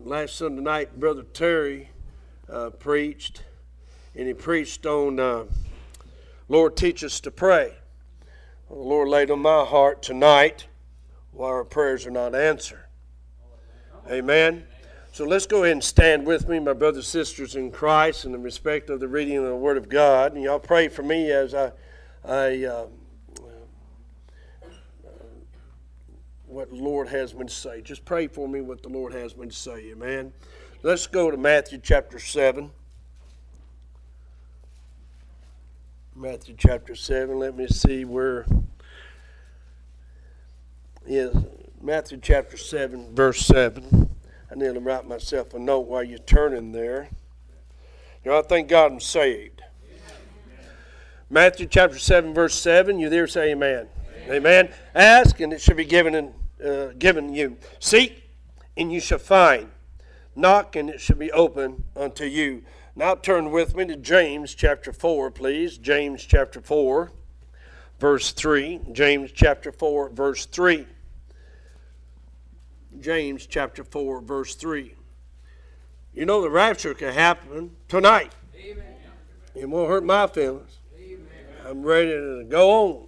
Last Sunday night, Brother Terry preached, and he preached on Lord, teach us to pray. Well, the Lord laid on my heart tonight why our prayers are not answered. Amen. So let's go ahead and stand with me, my brothers and sisters in Christ, in the respect of the reading of the Word of God. And y'all pray for me as what the Lord has me to say. Just pray for me what the Lord has me to say. Amen. Let's go to Matthew chapter 7. Matthew chapter 7. Let me see where is Matthew chapter 7, verse 7. I need to write myself a note while you're turning there. You know, I thank God I'm saved. Matthew chapter 7, verse 7. You there, say amen. Amen. Ask, and it shall be given you. Seek, and you shall find. Knock, and it shall be open unto you. Now turn with me to James chapter 4, please. James chapter 4, verse 3. James chapter 4, verse 3. James chapter 4, verse 3. You know the rapture can happen tonight. Amen. It won't hurt my feelings. Amen. I'm ready to go on.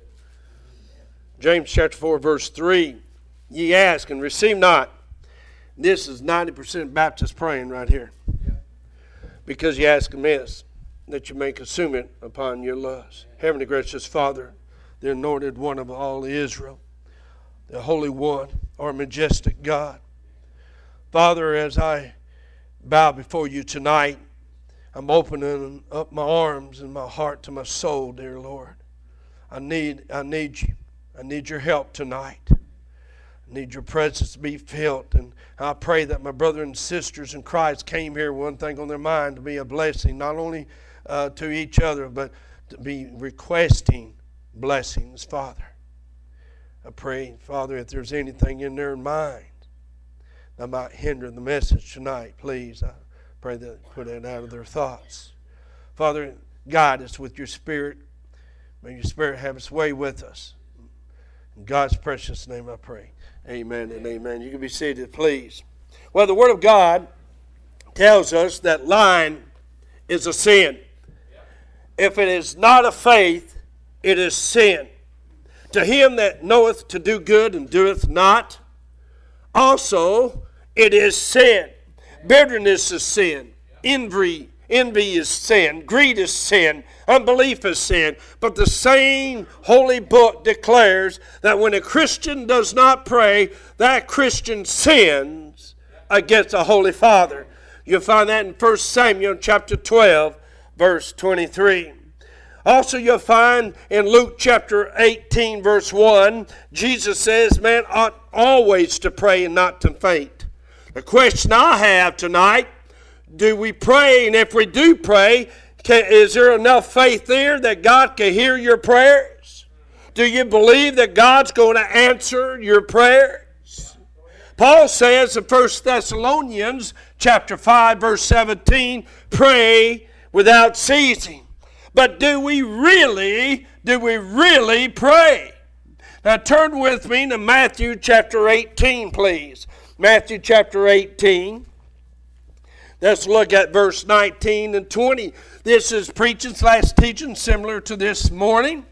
James chapter 4, verse 3. Ye ask and receive not. This is 90% Baptist praying right here. Because you ask amiss, that you may consume it upon your lust. Heavenly gracious Father, the anointed one of all Israel, the Holy One, our majestic God. Father, as I bow before you tonight, I'm opening up my arms and my heart to my soul, dear Lord. I need you. I need your help tonight. I need your presence to be felt. And I pray that my brothers and sisters in Christ came here with one thing on their mind, to be a blessing, not only to each other, but to be requesting blessings, Father. I pray, Father, if there's anything in their mind that might hinder the message tonight, please, I pray that you put it out of their thoughts. Father, guide us with your Spirit. May your Spirit have its way with us. In God's precious name I pray. Amen and amen. You can be seated, please. Well, the Word of God tells us that lying is a sin. If it is not of faith, it is sin. To him that knoweth to do good and doeth not, also it is sin. Bitterness is sin. Envy is sin. Greed is sin. Unbelief is sin. But the same holy book declares that when a Christian does not pray, that Christian sins against the Holy Father. You'll find that in 1 Samuel chapter 12, verse 23. Also you'll find in Luke chapter 18, verse 1, Jesus says, man ought always to pray and not to faint. The question I have tonight, do we pray? And if we do pray, is there enough faith there that God can hear your prayers? Do you believe that God's going to answer your prayers? Paul says in 1 Thessalonians chapter 5, verse 17, pray without ceasing. But do we really pray? Now turn with me to Matthew chapter 18, please. Matthew chapter 18. Let's look at verse 19 and 20. This is preaching / teaching similar to this morning.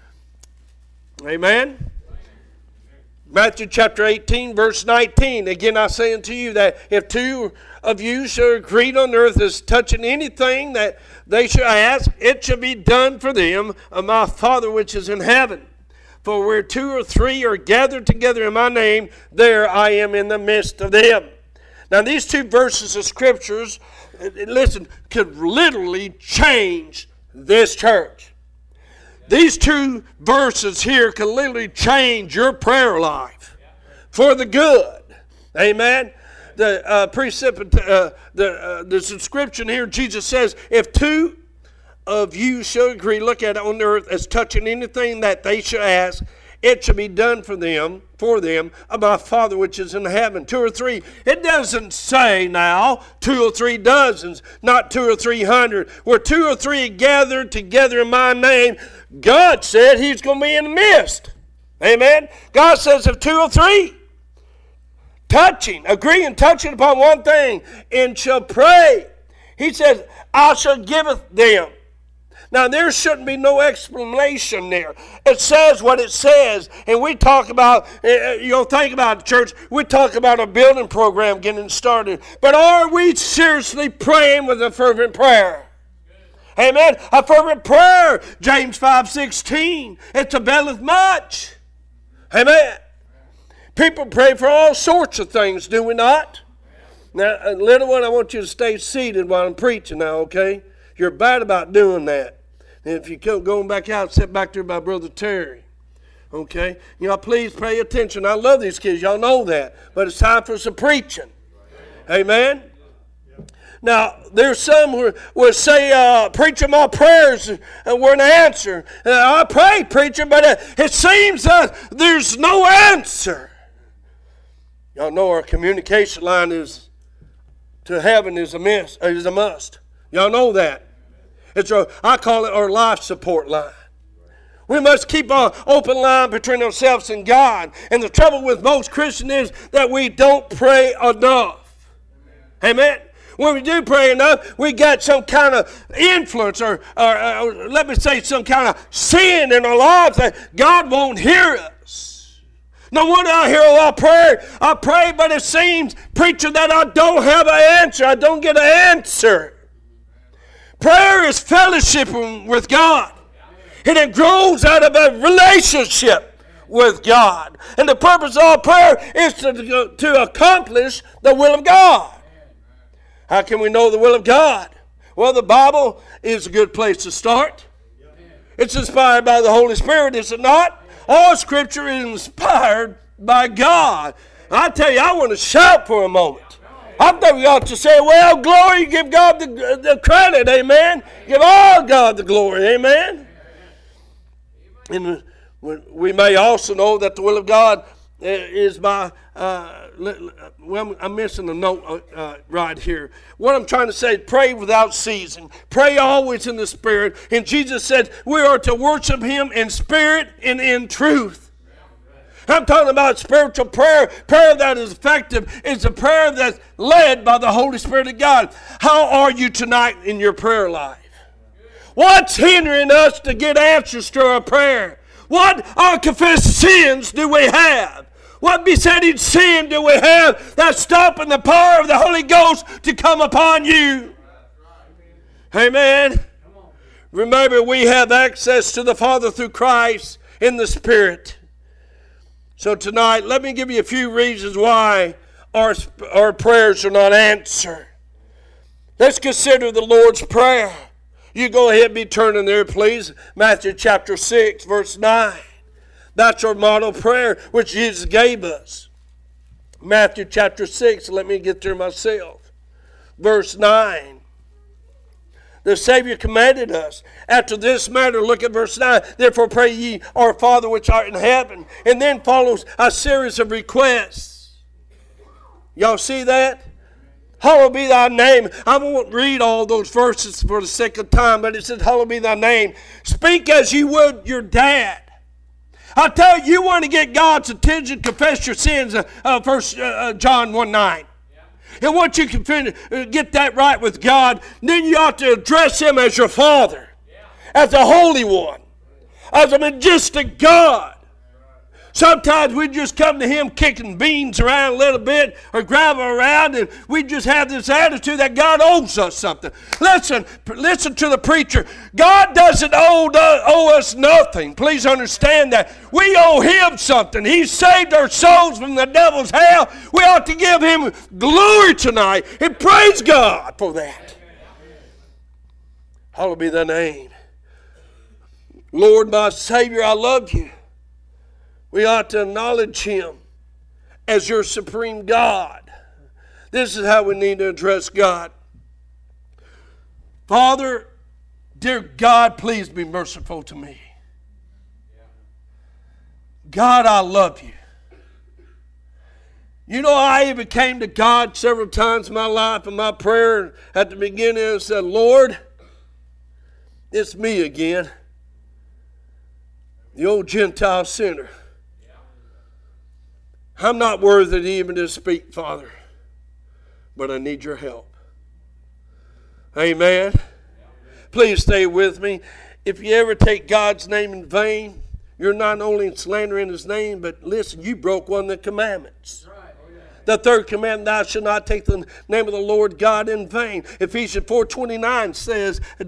Amen. Matthew chapter 18, verse 19. Again, I say unto you that if two of you shall agree on earth as touching anything that they shall ask, it shall be done for them of my Father which is in heaven. For where 2 or 3 are gathered together in my name, there I am in the midst of them. Now these two verses of scriptures, listen, could literally change this church. These two verses here could literally change your prayer life for the good. Amen. The subscription here, Jesus says, if 2 of you shall agree, look at it on the earth, as touching anything that they shall ask, it shall be done for them of my Father which is in heaven. 2 or 3. It doesn't say now 2 or 3 dozens, not 2 or 300. Where 2 or 3 gathered together in my name, God said he's going to be in the midst. Amen. God says if 2 or 3 agree and touching upon one thing, and shall pray. He says, I shall giveth them. Now, there shouldn't be no explanation there. It says what it says. And we talk about, think about it, church, we talk about a building program getting started. But are we seriously praying with a fervent prayer? Amen. A fervent prayer, James 5:16, it availeth much. Amen. People pray for all sorts of things, do we not? Now, little one, I want you to stay seated while I'm preaching now, okay? You're bad about doing that. And if you come going back out, sit back there by Brother Terry. Okay? Please pay attention. I love these kids. Y'all know that. But it's time for some preaching. Amen? Now, there's some who will say, preacher, my prayers weren't answered. I pray, preacher, but it seems that there's no answer. Y'all know our communication line is to heaven is a must. Y'all know that. I call it our life support line. We must keep an open line between ourselves and God. And the trouble with most Christians is that we don't pray enough. Amen. When we do pray enough, we got some kind of influence or let me say some kind of sin in our lives that God won't hear us. No wonder I hear a lot of prayer. I pray, but it seems, preacher, that I don't have an answer. I don't get an answer. Prayer is fellowship with God. And it grows out of a relationship with God. And the purpose of all prayer is to accomplish the will of God. How can we know the will of God? Well, the Bible is a good place to start. It's inspired by the Holy Spirit, is it not? All Scripture is inspired by God. I tell you, I want to shout for a moment. I think we ought to say, well, glory, give God the credit, amen. Give all God the glory, amen. And we may also know that the will of God is by, well, I'm missing a note right here. What I'm trying to say, pray without ceasing. Pray always in the Spirit. And Jesus said we are to worship Him in spirit and in truth. I'm talking about spiritual prayer. Prayer that is effective is a prayer that's led by the Holy Spirit of God. How are you tonight in your prayer life? What's hindering us to get answers to our prayer? What unconfessed sins do we have? What besetting sin do we have that's stopping the power of the Holy Ghost to come upon you? Amen. Remember, we have access to the Father through Christ in the Spirit. So tonight, let me give you a few reasons why our prayers are not answered. Let's consider the Lord's Prayer. You go ahead and be turning there, please. Matthew chapter 6, verse 9. That's our model prayer, which Jesus gave us. Matthew chapter 6, let me get there myself. Verse 9. The Savior commanded us. After this matter, look at verse 9. Therefore pray ye, our Father which art in heaven. And then follows a series of requests. Y'all see that? Hallowed be thy name. I won't read all those verses for the sake of time, but it says, hallowed be thy name. Speak as you would your dad. I tell you, you want to get God's attention, confess your sins, 1 John 1:9. And once you can get that right with God, then you ought to address Him as your Father, as a Holy One, as a majestic God. Sometimes we just come to Him kicking beans around a little bit or gravel around, and we just have this attitude that God owes us something. Listen to the preacher. God doesn't owe us nothing. Please understand that. We owe Him something. He saved our souls from the devil's hell. We ought to give Him glory tonight and praise God for that. Hallowed be thy name. Lord, my Savior, I love you. We ought to acknowledge Him as your supreme God. This is how we need to address God. Father, dear God, please be merciful to me. God, I love you. You know, I even came to God several times in my life in my prayer at the beginning and said, Lord, it's me again, the old Gentile sinner. I'm not worthy even to speak, Father, but I need your help. Amen. Please stay with me. If you ever take God's name in vain, you're not only slandering his name, but listen, you broke one of the commandments. The third commandment, thou shalt not take the name of the Lord God in vain. Ephesians 4:29 says, and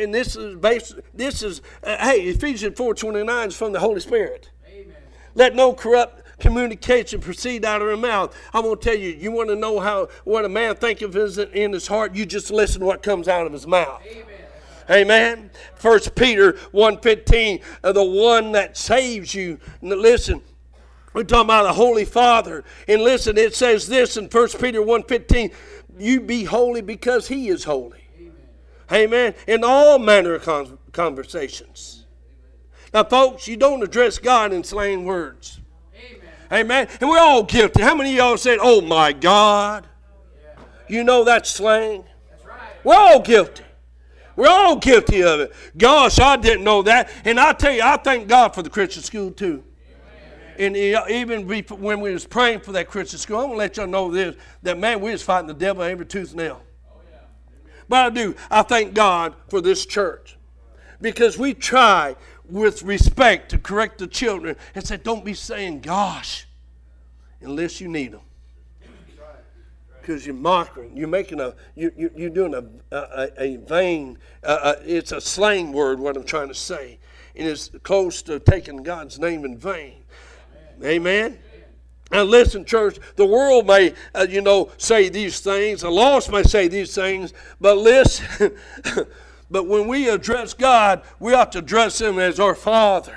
Ephesians 4:29 is from the Holy Spirit. Amen. Let no corrupt communication proceed out of her mouth. I'm going to tell you, you want to know what a man thinketh in his heart, you just listen to what comes out of his mouth. Amen. Amen. 1 Peter 1:15, the one that saves you. Listen, we're talking about the Holy Father. And listen, it says this in 1 Peter 1:15, you be holy because he is holy. Amen. Amen. In all manner of conversations. Now, folks, you don't address God in slang words. Amen. And we're all guilty. How many of y'all said, oh my God? You know that's slang? That's right. We're all guilty. We're all guilty of it. Gosh, I didn't know that. And I tell you, I thank God for the Christian school too. Amen. And even when we was praying for that Christian school, I'm going to let y'all know this, that man, we was fighting the devil every tooth and nail. Oh, yeah. But I thank God for this church. Because we try with respect to correct the children and say, don't be saying gosh unless you need them. Because you're mocking, you're making you're doing a vain, it's a slang word what I'm trying to say. And it's close to taking God's name in vain. Amen? Now listen, church, the world may, say these things. The lost may say these things. But listen, but when we address God, we ought to address him as our Father,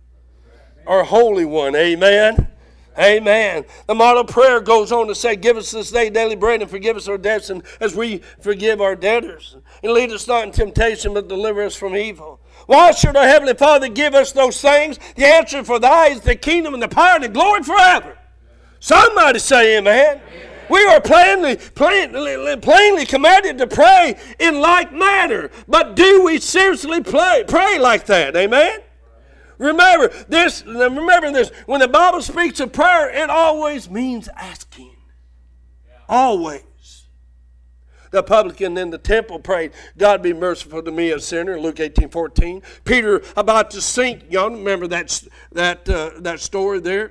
our Holy One. Amen? Amen. The model prayer goes on to say, give us this day daily bread and forgive us our debts as we forgive our debtors. And lead us not in temptation, but deliver us from evil. Why should our Heavenly Father give us those things? The answer for thy is the kingdom and the power and the glory forever. Somebody say amen. Amen. We are plainly commanded to pray in like manner. But do we seriously pray like that? Amen? Remember this. When the Bible speaks of prayer, it always means asking. Always. The publican in the temple prayed, God be merciful to me, a sinner, Luke 18:14. Peter about to sink. Y'all remember that story there?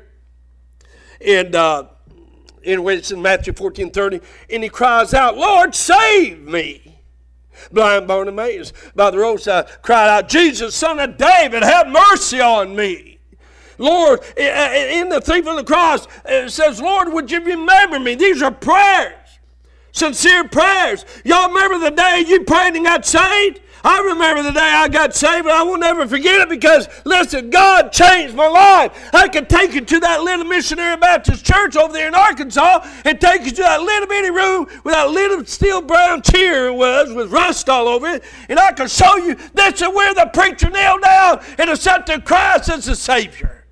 And it's in Matthew 14:30. And he cries out, Lord, save me. Blind Bartimaeus by the roadside cried out, Jesus, Son of David, have mercy on me. Lord, in the thief on the cross, it says, Lord, would you remember me? These are prayers, sincere prayers. Y'all remember the day you prayed and got saved? I remember the day I got saved, and I will never forget it because, listen, God changed my life. I could take you to that little missionary Baptist church over there in Arkansas and take you to that little bitty room with that little steel brown chair it was with rust all over it, and I could show you this is where the preacher knelt down and accepted Christ as the Savior.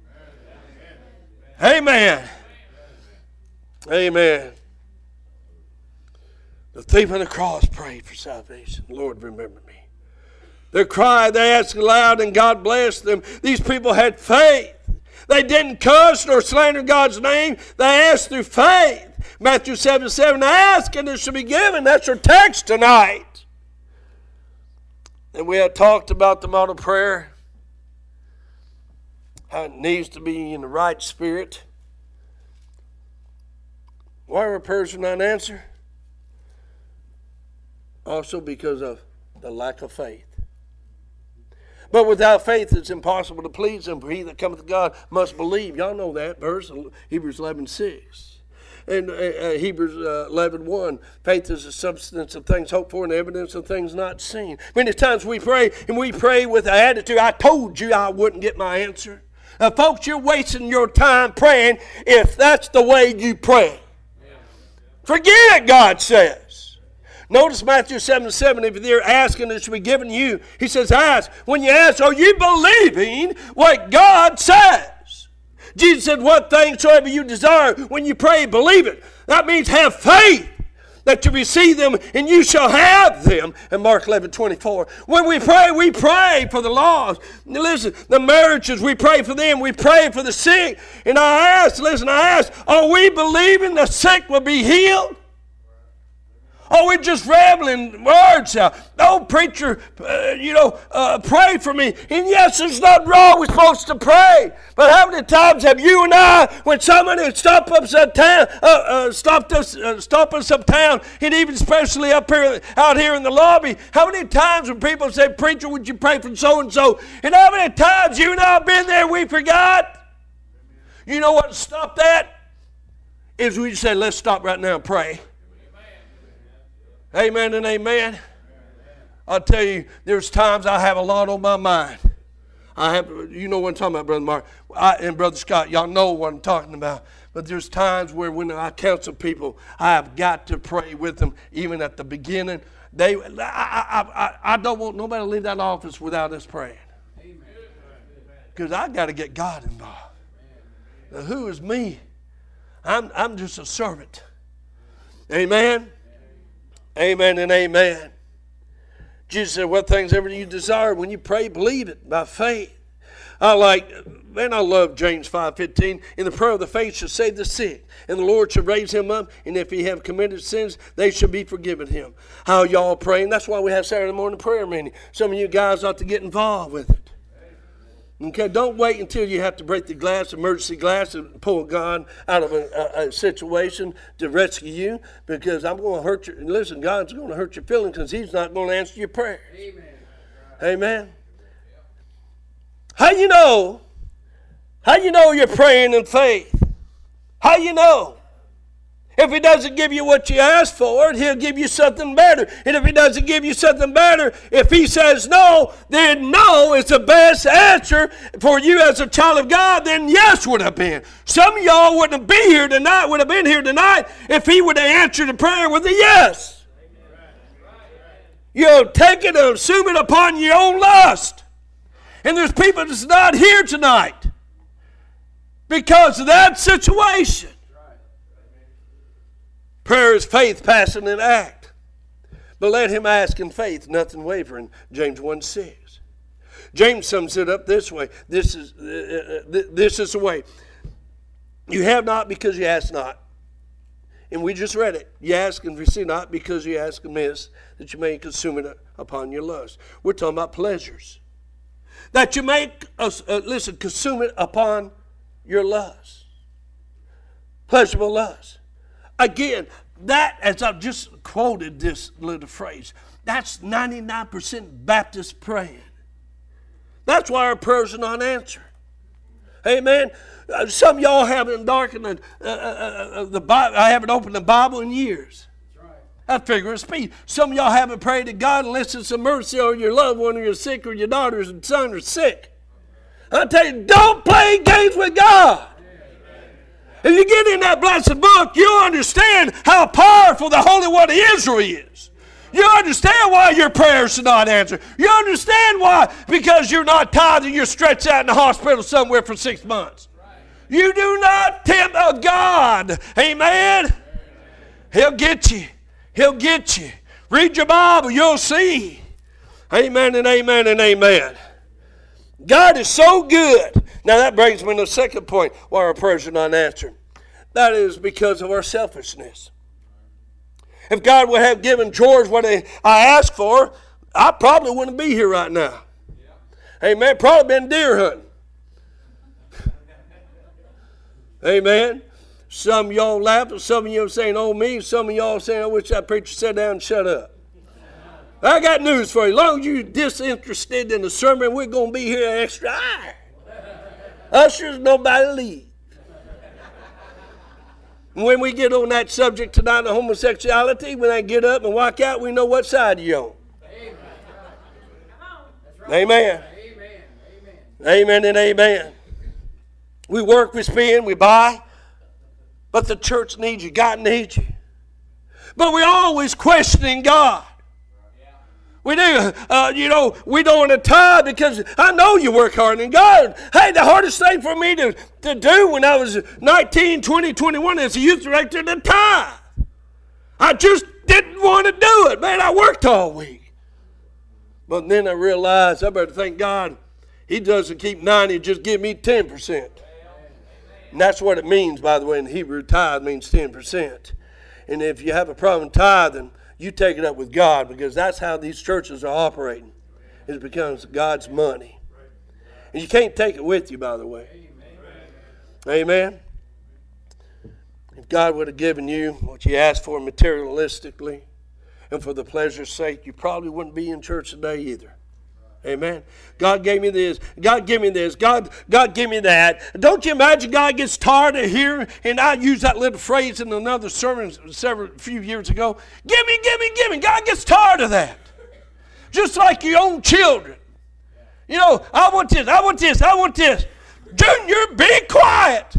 Amen. Amen. The thief on the cross prayed for salvation. Lord, remember me. They cried, they asked aloud, and God blessed them. These people had faith. They didn't cuss nor slander God's name. They asked through faith. Matthew 7:7, ask and it shall be given. That's our text tonight. And we had talked about the model prayer, how it needs to be in the right spirit. Why our prayers are not answered? Also because of the lack of faith. But without faith, it's impossible to please him. For he that cometh to God must believe. Y'all know that verse, Hebrews 11:6. And Hebrews 11:1. Faith is the substance of things hoped for and the evidence of things not seen. Many times we pray, and we pray with the attitude, I told you I wouldn't get my answer. Folks, you're wasting your time praying if that's the way you pray. Forget it, God says. Notice Matthew 7:7, if you're asking, it shall be given you. He says, ask. When you ask, are you believing what God says? Jesus said, what things soever you desire, when you pray, believe it. That means have faith that you receive them and you shall have them. In Mark 11:24. When we pray for the lost. Listen, the marriages, we pray for them. We pray for the sick. And I ask, are we believing the sick will be healed? Oh, we're just rambling words out. Oh, preacher, pray for me. And yes, there's nothing wrong. We're supposed to pray. But how many times have you and I, when somebody stopped us uptown, and even especially out here in the lobby, how many times when people say, preacher, would you pray for so-and-so? And how many times you and I have been there, we forgot? You know what stopped that? Is we just say, let's stop right now and pray. Amen and amen. I'll tell you, there's times I have a lot on my mind. You know what I'm talking about, Brother Mark. And Brother Scott, y'all know what I'm talking about. But there's times where when I counsel people, I have got to pray with them, even at the beginning. I don't want nobody to leave that office without us praying. Because I got to get God involved. Now, who is me? I'm just a servant. Amen. Amen and amen. Jesus said, what things ever you desire, when you pray, believe it by faith. I love James 5:15. In the prayer of the faith shall save the sick, and the Lord shall raise him up, and if he have committed sins, they shall be forgiven him. How y'all praying? That's why we have Saturday morning prayer meeting. Some of you guys ought to get involved with it. Okay, don't wait until you have to break the glass, emergency glass, and pull God out of a situation to rescue you, because I'm going to hurt you. Listen, God's going to hurt your feelings because he's not going to answer your prayers. Amen. Amen. How you know you're praying in faith? How you know? If he doesn't give you what you asked for, he'll give you something better. And if he doesn't give you something better, if he says no, then no is the best answer for you as a child of God, then yes would have been. Some of y'all would have been here tonight if he would have answered the prayer with a yes. You take it and assume it upon your own lust. And there's people that's not here tonight because of that situation. Prayer is faith passing in act. But let him ask in faith, nothing wavering. James 1:6. James sums it up this way. This is the way. You have not because you ask not. And we just read it. You ask and receive not because you ask amiss, that you may consume it upon your lust. We're talking about pleasures. That you may, consume it upon your lust. Pleasurable lust. Again, that, as I've just quoted this little phrase, that's 99% Baptist praying. That's why our prayers are not answered. Amen. Some of y'all haven't darkened the Bible. I haven't opened the Bible in years. That's figure of speech. Some of y'all haven't prayed to God unless it's a mercy or your loved one or your sick or your daughters and son are sick. I tell you, don't play games with God. If you get in that blessed book, you'll understand how powerful the Holy One of Israel is. You understand why your prayers are not answered. You understand why, because you're not tithing, you're stretched out in the hospital somewhere for 6 months. You do not tempt a God. Amen? He'll get you. He'll get you. Read your Bible, you'll see. Amen and amen and amen. God is so good. Now that brings me to the second point why our prayers are not answered. That is because of our selfishness. If God would have given George what I asked for, I probably wouldn't be here right now. Amen. Probably been deer hunting. Amen. Some of y'all laughing, some of you saying, oh me, some of y'all saying, I wish that preacher sat down and shut up. I got news for you. As long as you're disinterested in the sermon, we're going to be here an extra hour. Ushers, nobody leave. When we get on that subject tonight of homosexuality, when I get up and walk out, we know what side you're on. Amen. Amen. Amen and amen. We work, we spend, we buy. But the church needs you. God needs you. But we're always questioning God. We do. We don't want to tithe because I know you work hard. And God, hey, the hardest thing for me to do when I was 19, 20, 21 as a youth director, to tithe. I just didn't want to do it. Man, I worked all week. But then I realized I better thank God He doesn't keep 90, just give me 10%. And that's what it means, by the way, in Hebrew. Tithe means 10%. And if you have a problem tithing, you take it up with God, because that's how these churches are operating. It becomes God's money. And you can't take it with you, by the way. Amen. If God would have given you what you asked for materialistically and for the pleasure's sake, you probably wouldn't be in church today either. Amen. God gave me this. God give me this. God give me that. Don't you imagine God gets tired of hearing? And I used that little phrase in another sermon few years ago. Give me, give me, give me. God gets tired of that. Just like your own children. You know, I want this, I want this, I want this. Junior, be quiet.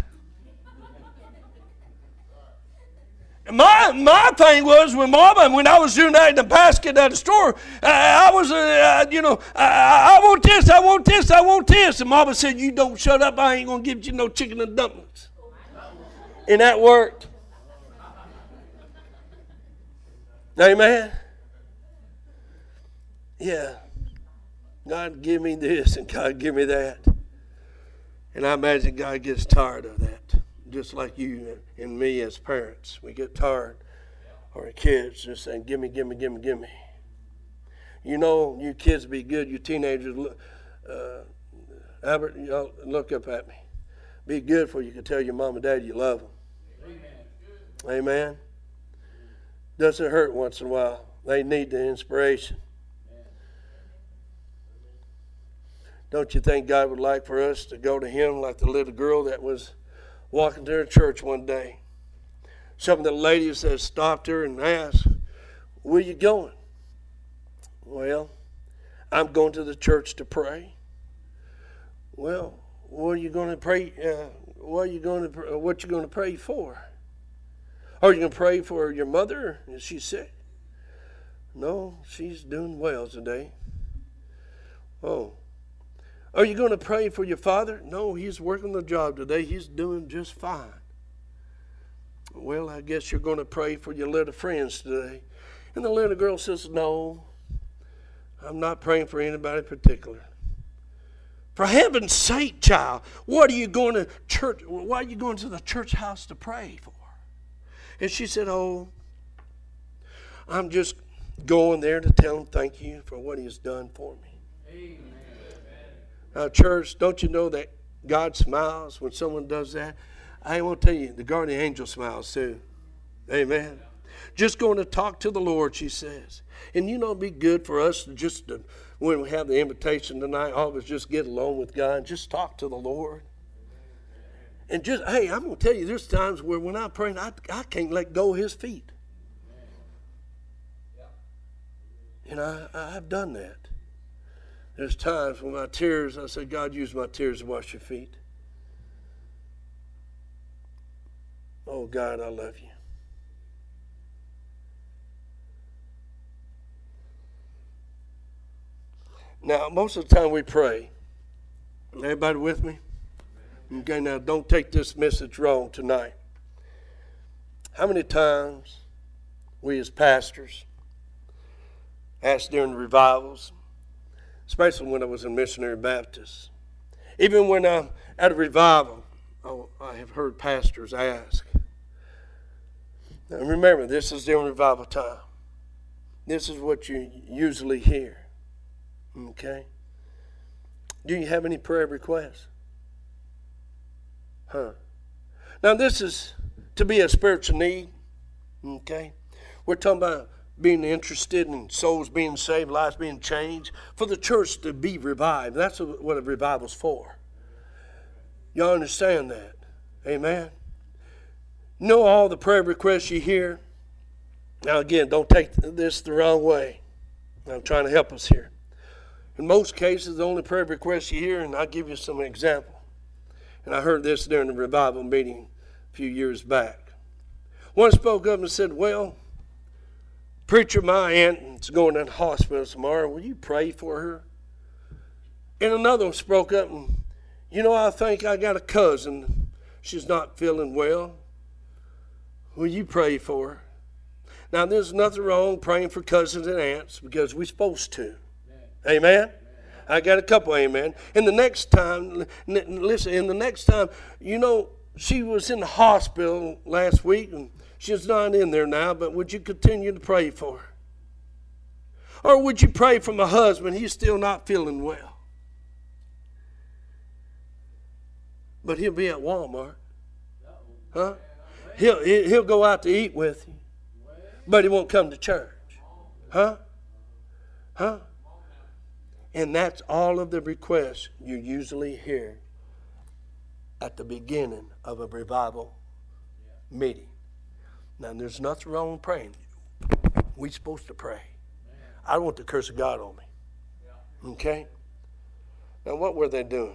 My thing was when I was doing that in the basket at the store, I want this, I want this, I want this. And Mama said, you don't shut up, I ain't going to give you no chicken and dumplings. And that worked. Amen. Yeah. God give me this and God give me that. And I imagine God gets tired of that. Just like you and me as parents. We get tired of our kids just saying, give me, give me, give me, give me. You know, you kids be good, you teenagers, Albert, y'all look up at me. Be good for you can tell your mom and dad you love them. Amen. Amen. Doesn't hurt once in a while. They need the inspiration. Don't you think God would like for us to go to Him like the little girl that was walking to her church one day? Some of the ladies that stopped her and asked, where you going? Well, I'm going to the church to pray. Well, what are you going to pray? What you going to pray for? Are you going to pray for your mother? Is she sick? No, she's doing well today. Oh. Are you going to pray for your father? No, he's working the job today. He's doing just fine. Well, I guess you're going to pray for your little friends today. And the little girl says, no, I'm not praying for anybody in particular. For heaven's sake, child, what are you going to church? Why are you going to the church house to pray for? And she said, oh, I'm just going there to tell him thank you for what he has done for me. Amen. Church, don't you know that God smiles when someone does that? I want to tell you, the guardian angel smiles too. Amen. Just going to talk to the Lord, she says. And you know, it'd be good for us to when we have the invitation tonight, all of us just get along with God and just talk to the Lord. And just, hey, I'm going to tell you, there's times where when I pray, I can't let go of His feet. And I've done that. There's times when my tears, I say, God, use my tears to wash your feet. Oh, God, I love you. Now, most of the time we pray. Everybody with me? Okay, now don't take this message wrong tonight. How many times we as pastors ask during revivals, especially when I was in Missionary Baptist. Even when I'm at a revival, I have heard pastors ask. Now remember, this is during revival time. This is what you usually hear. Okay? Do you have any prayer requests? Now this is to be a spiritual need. Okay? We're talking about being interested in souls being saved, lives being changed, for the church to be revived. That's what a revival's for. Y'all understand that? Amen? Know all the prayer requests you hear. Now again, don't take this the wrong way. I'm trying to help us here. In most cases, the only prayer requests you hear, and I'll give you some example. And I heard this during the revival meeting a few years back. One spoke up and said, well, preacher, my aunt is going in the hospital tomorrow. Will you pray for her? And another one spoke up and, you know, I think I got a cousin. She's not feeling well. Will you pray for her? Now, there's nothing wrong praying for cousins and aunts because we're supposed to. Amen? I got a couple amen. And the next time, listen, and the next time, you know, she was in the hospital last week, and she's not in there now, but would you continue to pray for her? Or would you pray for my husband? He's still not feeling well. But he'll be at Walmart. Huh? He'll go out to eat with you, but he won't come to church. Huh? Huh? And that's all of the requests you usually hear at the beginning of a revival meeting. Now, there's nothing wrong with praying. We're supposed to pray. I don't want the curse of God on me. Okay? Now, what were they doing?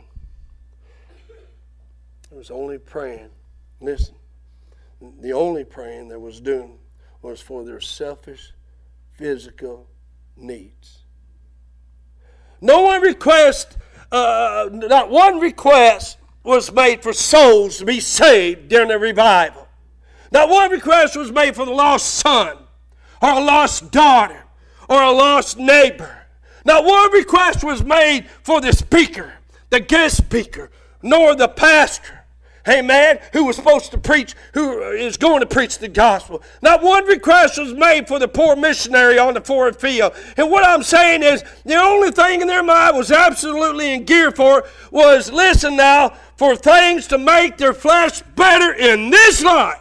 It was only praying. Listen, the only praying they was doing was for their selfish, physical needs. No one request, not one request was made for souls to be saved during the revival. Not one request was made for the lost son, or a lost daughter, or a lost neighbor. Not one request was made for the speaker, the guest speaker, nor the pastor, amen, who was supposed to preach, who is going to preach the gospel. Not one request was made for the poor missionary on the foreign field. And what I'm saying is, the only thing in their mind was absolutely in gear for was, listen now, for things to make their flesh better in this life.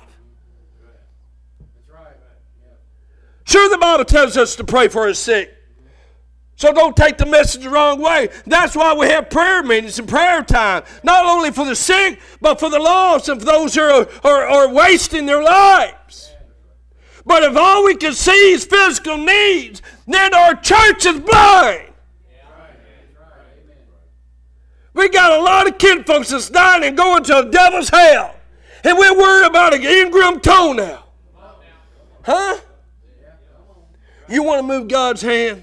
Sure, the Bible tells us to pray for the sick. So don't take the message the wrong way. That's why we have prayer meetings and prayer time. Not only for the sick, but for the lost and for those who are wasting their lives. But if all we can see is physical needs, then our church is blind. We got a lot of kid folks that's dying and going to the devil's hell. And we're worried about an ingrown toenail. Huh? You want to move God's hand?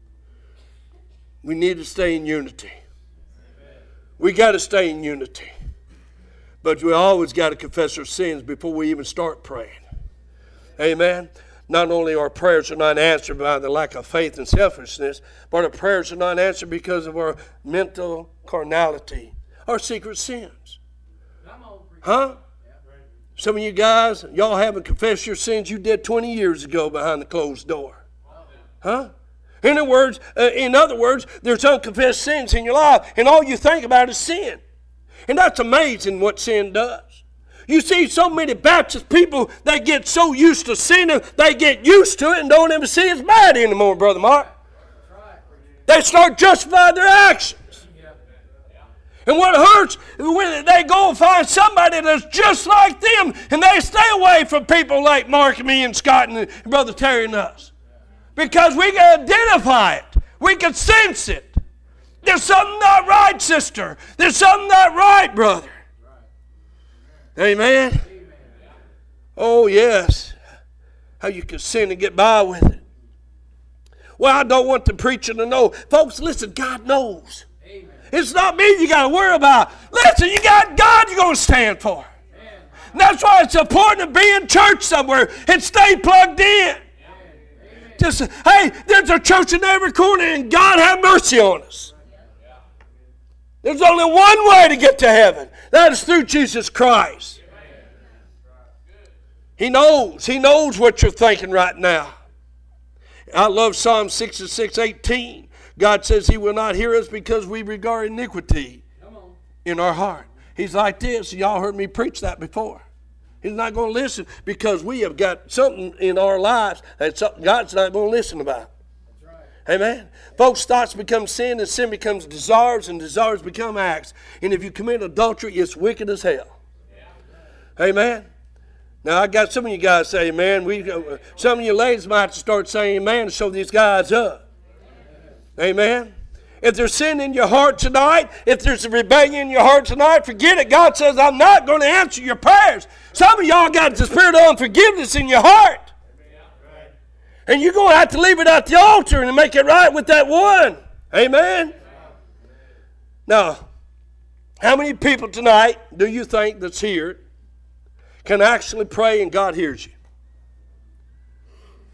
We need to stay in unity. We got to stay in unity. But we always got to confess our sins before we even start praying. Amen? Not only our prayers are not answered by the lack of faith and selfishness, but our prayers are not answered because of our mental carnality, our secret sins. Huh? Some of you guys, y'all haven't confessed your sins you did 20 years ago behind the closed door. Huh? In other words, there's unconfessed sins in your life, and all you think about is sin. And that's amazing what sin does. You see so many Baptist people, they get so used to sinning, they get used to it and don't even see it's bad anymore, Brother Mark. They start justifying their actions. And what hurts, when they go and find somebody that's just like them, and they stay away from people like Mark and me and Scott and Brother Terry and us. Because we can identify it. We can sense it. There's something not right, sister. There's something not right, brother. Amen? Oh, yes. How you can sin and get by with it. Well, I don't want the preacher to know. Folks, listen, God knows. It's not me you got to worry about. Listen, you got God you're going to stand for. And that's why it's important to be in church somewhere and stay plugged in. Just, hey, there's a church in every corner, and God have mercy on us. There's only one way to get to heaven. That is through Jesus Christ. He knows. He knows what you're thinking right now. I love Psalm 66:18. God says He will not hear us because we regard iniquity in our heart. He's like this. Y'all heard me preach that before. He's not going to listen because we have got something in our lives that God's not going to listen about. That's right. Amen? Folks, thoughts become sin, and sin becomes desires, and desires become acts. And if you commit adultery, it's wicked as hell. Yeah. Amen? Now, I got some of you guys say, man, some of you ladies might have to start saying amen to show these guys up. Amen? If there's sin in your heart tonight, if there's a rebellion in your heart tonight, forget it. God says, I'm not going to answer your prayers. Some of y'all got the spirit of unforgiveness in your heart. And you're going to have to leave it at the altar and make it right with that one. Amen? Now, how many people tonight do you think that's here can actually pray and God hears you?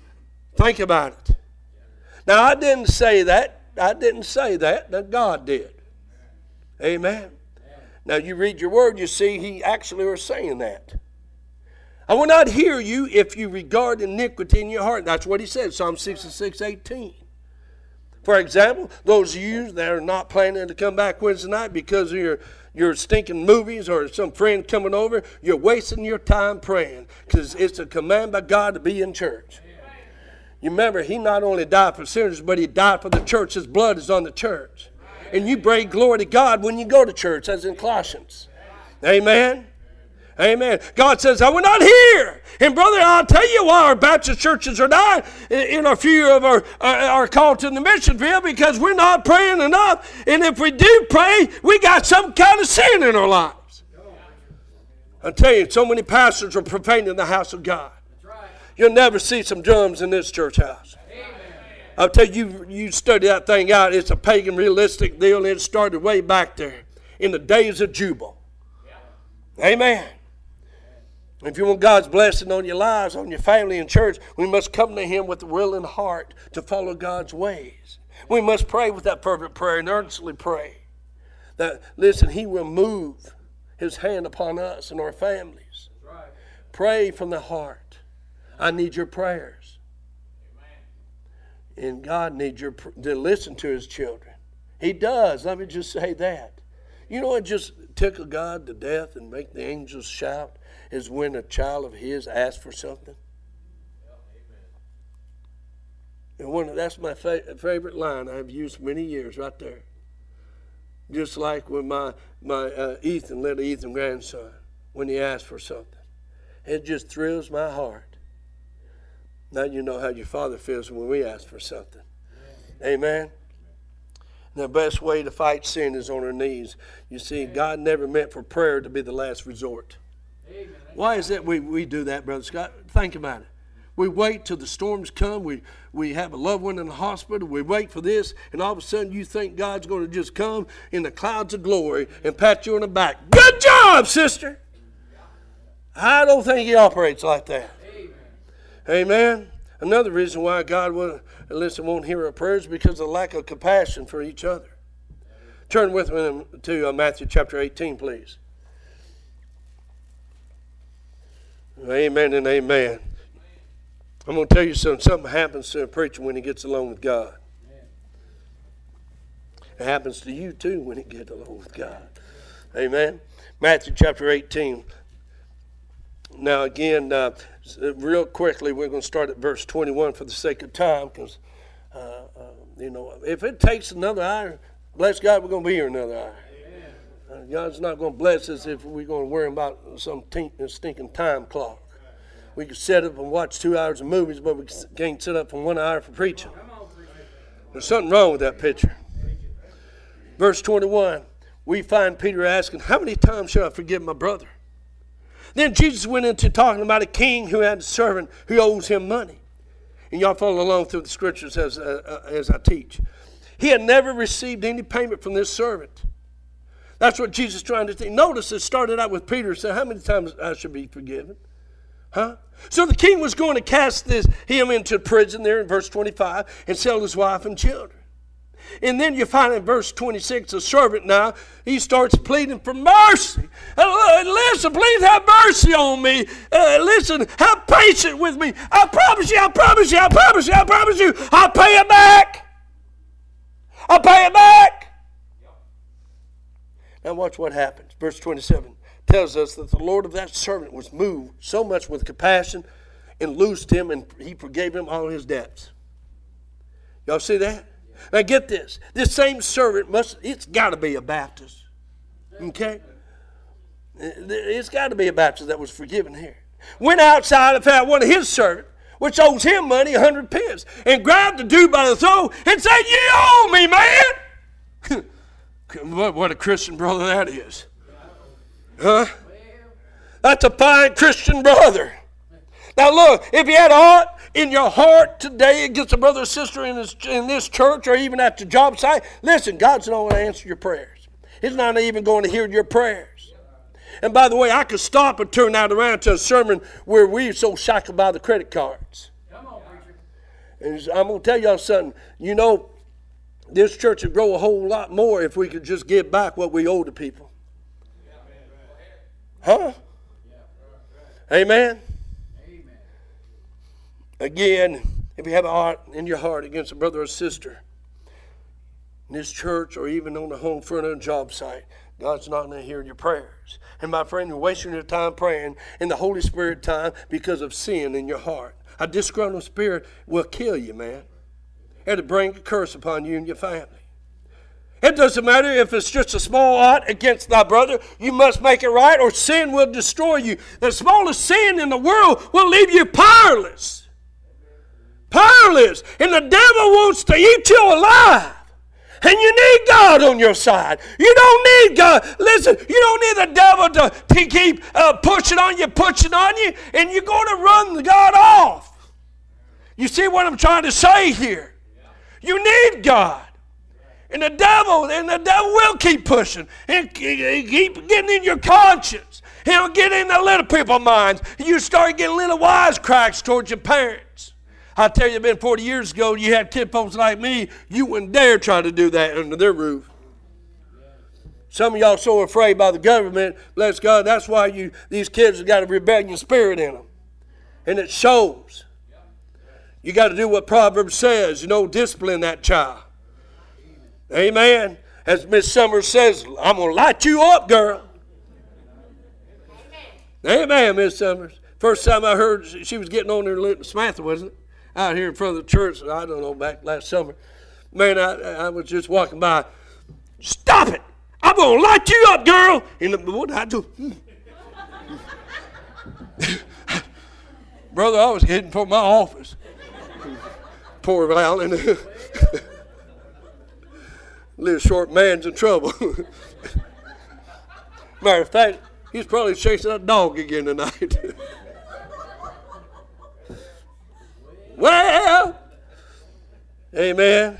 Think about it. Now, I didn't say that. I didn't say that. That God did. Amen. Now, you read your word, you see he actually was saying that. I will not hear you if you regard iniquity in your heart. That's what he said, Psalm 66:18. For example, those of you that are not planning to come back Wednesday night because of your stinking movies or some friend coming over, you're wasting your time praying because it's a command by God to be in church. You remember, he not only died for sinners, but he died for the church. His blood is on the church. And you bring glory to God when you go to church, as in Colossians. Amen. Amen. God says, I will not hear. And brother, I'll tell you why our Baptist churches are dying in a few of our call to the mission field, because we're not praying enough. And if we do pray, we got some kind of sin in our lives. I tell you, so many pastors are profaning the house of God. You'll never see some drums in this church house. I'll tell you, you study that thing out, it's a pagan realistic deal, and it started way back there in the days of Jubal. Amen. If you want God's blessing on your lives, on your family and church, we must come to him with a willing heart to follow God's ways. We must pray with that fervent prayer and earnestly pray that, listen, he will move his hand upon us and our families. Pray from the heart. I need your prayers. And God needs to listen to his children. He does. Let me just say that. You know what just tickle God to death and make the angels shout is when a child of his asks for something. And that's my favorite line I've used many years right there. Just like with my Ethan, little Ethan grandson, when he asked for something. It just thrills my heart. Now you know how your father feels when we ask for something. Amen. And the best way to fight sin is on our knees. You see, God never meant for prayer to be the last resort. Why is it we do that, Brother Scott? Think about it. We wait till the storms come. We have a loved one in the hospital. We wait for this, and all of a sudden you think God's going to just come in the clouds of glory and pat you on the back. Good job, sister. I don't think he operates like that. Amen. Another reason why God won't hear our prayers is because of the lack of compassion for each other. Turn with me to Matthew chapter 18, please. Amen and amen. I'm going to tell you something happens to a preacher when he gets along with God. It happens to you too when you get along with God. Amen. Matthew chapter 18. Now again, real quickly, we're going to start at verse 21 for the sake of time, because, if it takes another hour, bless God, we're going to be here another hour. God's not going to bless us if we're going to worry about some stinking time clock. We can sit up and watch 2 hours of movies, but we can't sit up for 1 hour for preaching. There's something wrong with that picture. Verse 21, we find Peter asking, how many times shall I forgive my brother? Then Jesus went into talking about a king who had a servant who owes him money. And y'all follow along through the scriptures as I teach. He had never received any payment from this servant. That's what Jesus is trying to teach. Notice it started out with Peter saying, how many times I should be forgiven? Huh? So the king was going to cast him into prison there in verse 25 and sell his wife and children. And then you find in verse 26, the servant now, he starts pleading for mercy. Listen, please have mercy on me. Listen, have patience with me. I promise you, I'll pay it back. I'll pay it back. Now watch what happens. Verse 27 tells us that the Lord of that servant was moved so much with compassion and loosed him, and he forgave him all his debts. Y'all see that? Now get this. This same servant it's got to be a Baptist. Okay? It's got to be a Baptist that was forgiven here. Went outside and found one of his servants, which owes him money, 100 pence, and grabbed the dude by the throat and said, you owe me, man. What a Christian brother that is. Huh? That's a fine Christian brother. Now look, if you had aught in your heart today against a brother or sister in this church or even at the job site, listen, God's not going to answer your prayers. He's not even going to hear your prayers. And by the way, I could stop and turn that around to a sermon where we're so shackled by the credit cards. And I'm going to tell y'all something. You know, this church would grow a whole lot more if we could just give back what we owe to people. Huh? Amen? Again, if you have a heart in your heart against a brother or sister in this church or even on the home front of a job site, God's not going to hear your prayers. And my friend, you're wasting your time praying in the Holy Spirit time because of sin in your heart. A disgruntled spirit will kill you, man. It'll bring a curse upon you and your family. It doesn't matter if it's just a small ought against thy brother. You must make it right or sin will destroy you. The smallest sin in the world will leave you powerless. Powerless. And the devil wants to eat you alive. And you need God on your side. You don't need God. Listen, you don't need the devil to keep pushing on you, and you're going to run God off. You see what I'm trying to say here? You need God. And the devil will keep pushing and keep getting in your conscience. He'll get in the little people's minds. You start getting little wisecracks towards your parents. I tell you, been 40 years ago, you had kid folks like me, you wouldn't dare try to do that under their roof. Some of y'all so afraid by the government, bless God, that's why these kids have got a rebellion spirit in them. And it shows. You got to do what Proverbs says, discipline that child. Amen. As Miss Summers says, I'm going to light you up, girl. Amen, Miss Summers. First time I heard she was getting on her, Samantha, wasn't it? Out here in front of the church, I don't know, back last summer. Man, I was just walking by. Stop it! I'm going to light you up, girl! And what did I do? Brother, I was heading for my office. Poor Valen. Little short man's in trouble. Matter of fact, he's probably chasing that dog again tonight. Well, amen.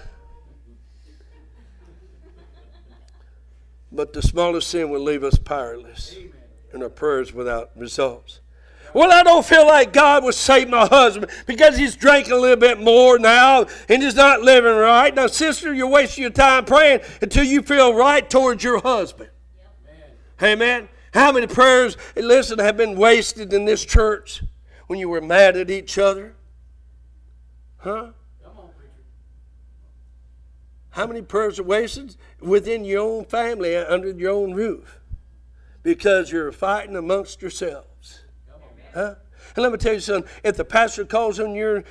But the smallest sin will leave us powerless and our prayers without results. Well, I don't feel like God will save my husband because he's drinking a little bit more now and he's not living right. Now, sister, you're wasting your time praying until you feel right towards your husband. Amen. How many prayers, listen, have been wasted in this church when you were mad at each other? Huh? How many prayers are wasted within your own family, under your own roof? Because you're fighting amongst yourselves. Huh? And let me tell you something. If the pastor calls on you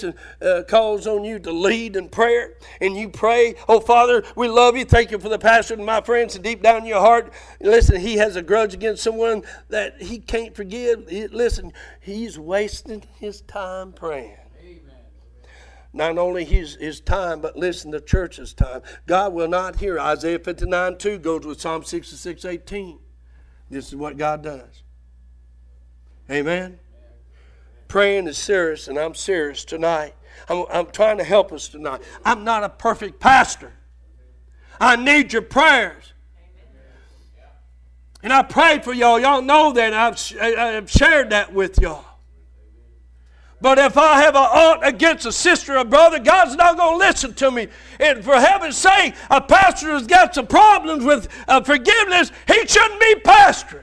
to lead in prayer, and you pray, oh, Father, we love you. Thank you for the pastor and my friends. And deep down in your heart, listen, he has a grudge against someone that he can't forgive. Listen, he's wasting his time praying. Not only his time, but listen, the church's time. God will not hear. Isaiah 59:2 goes with Psalm 66:18. This is what God does. Amen? Praying is serious, and I'm serious tonight. I'm trying to help us tonight. I'm not a perfect pastor. I need your prayers. And I prayed for y'all. Y'all know that. I've shared that with y'all. But if I have an ought against a sister or brother, God's not going to listen to me. And for heaven's sake, a pastor has got some problems with forgiveness. He shouldn't be pastoring.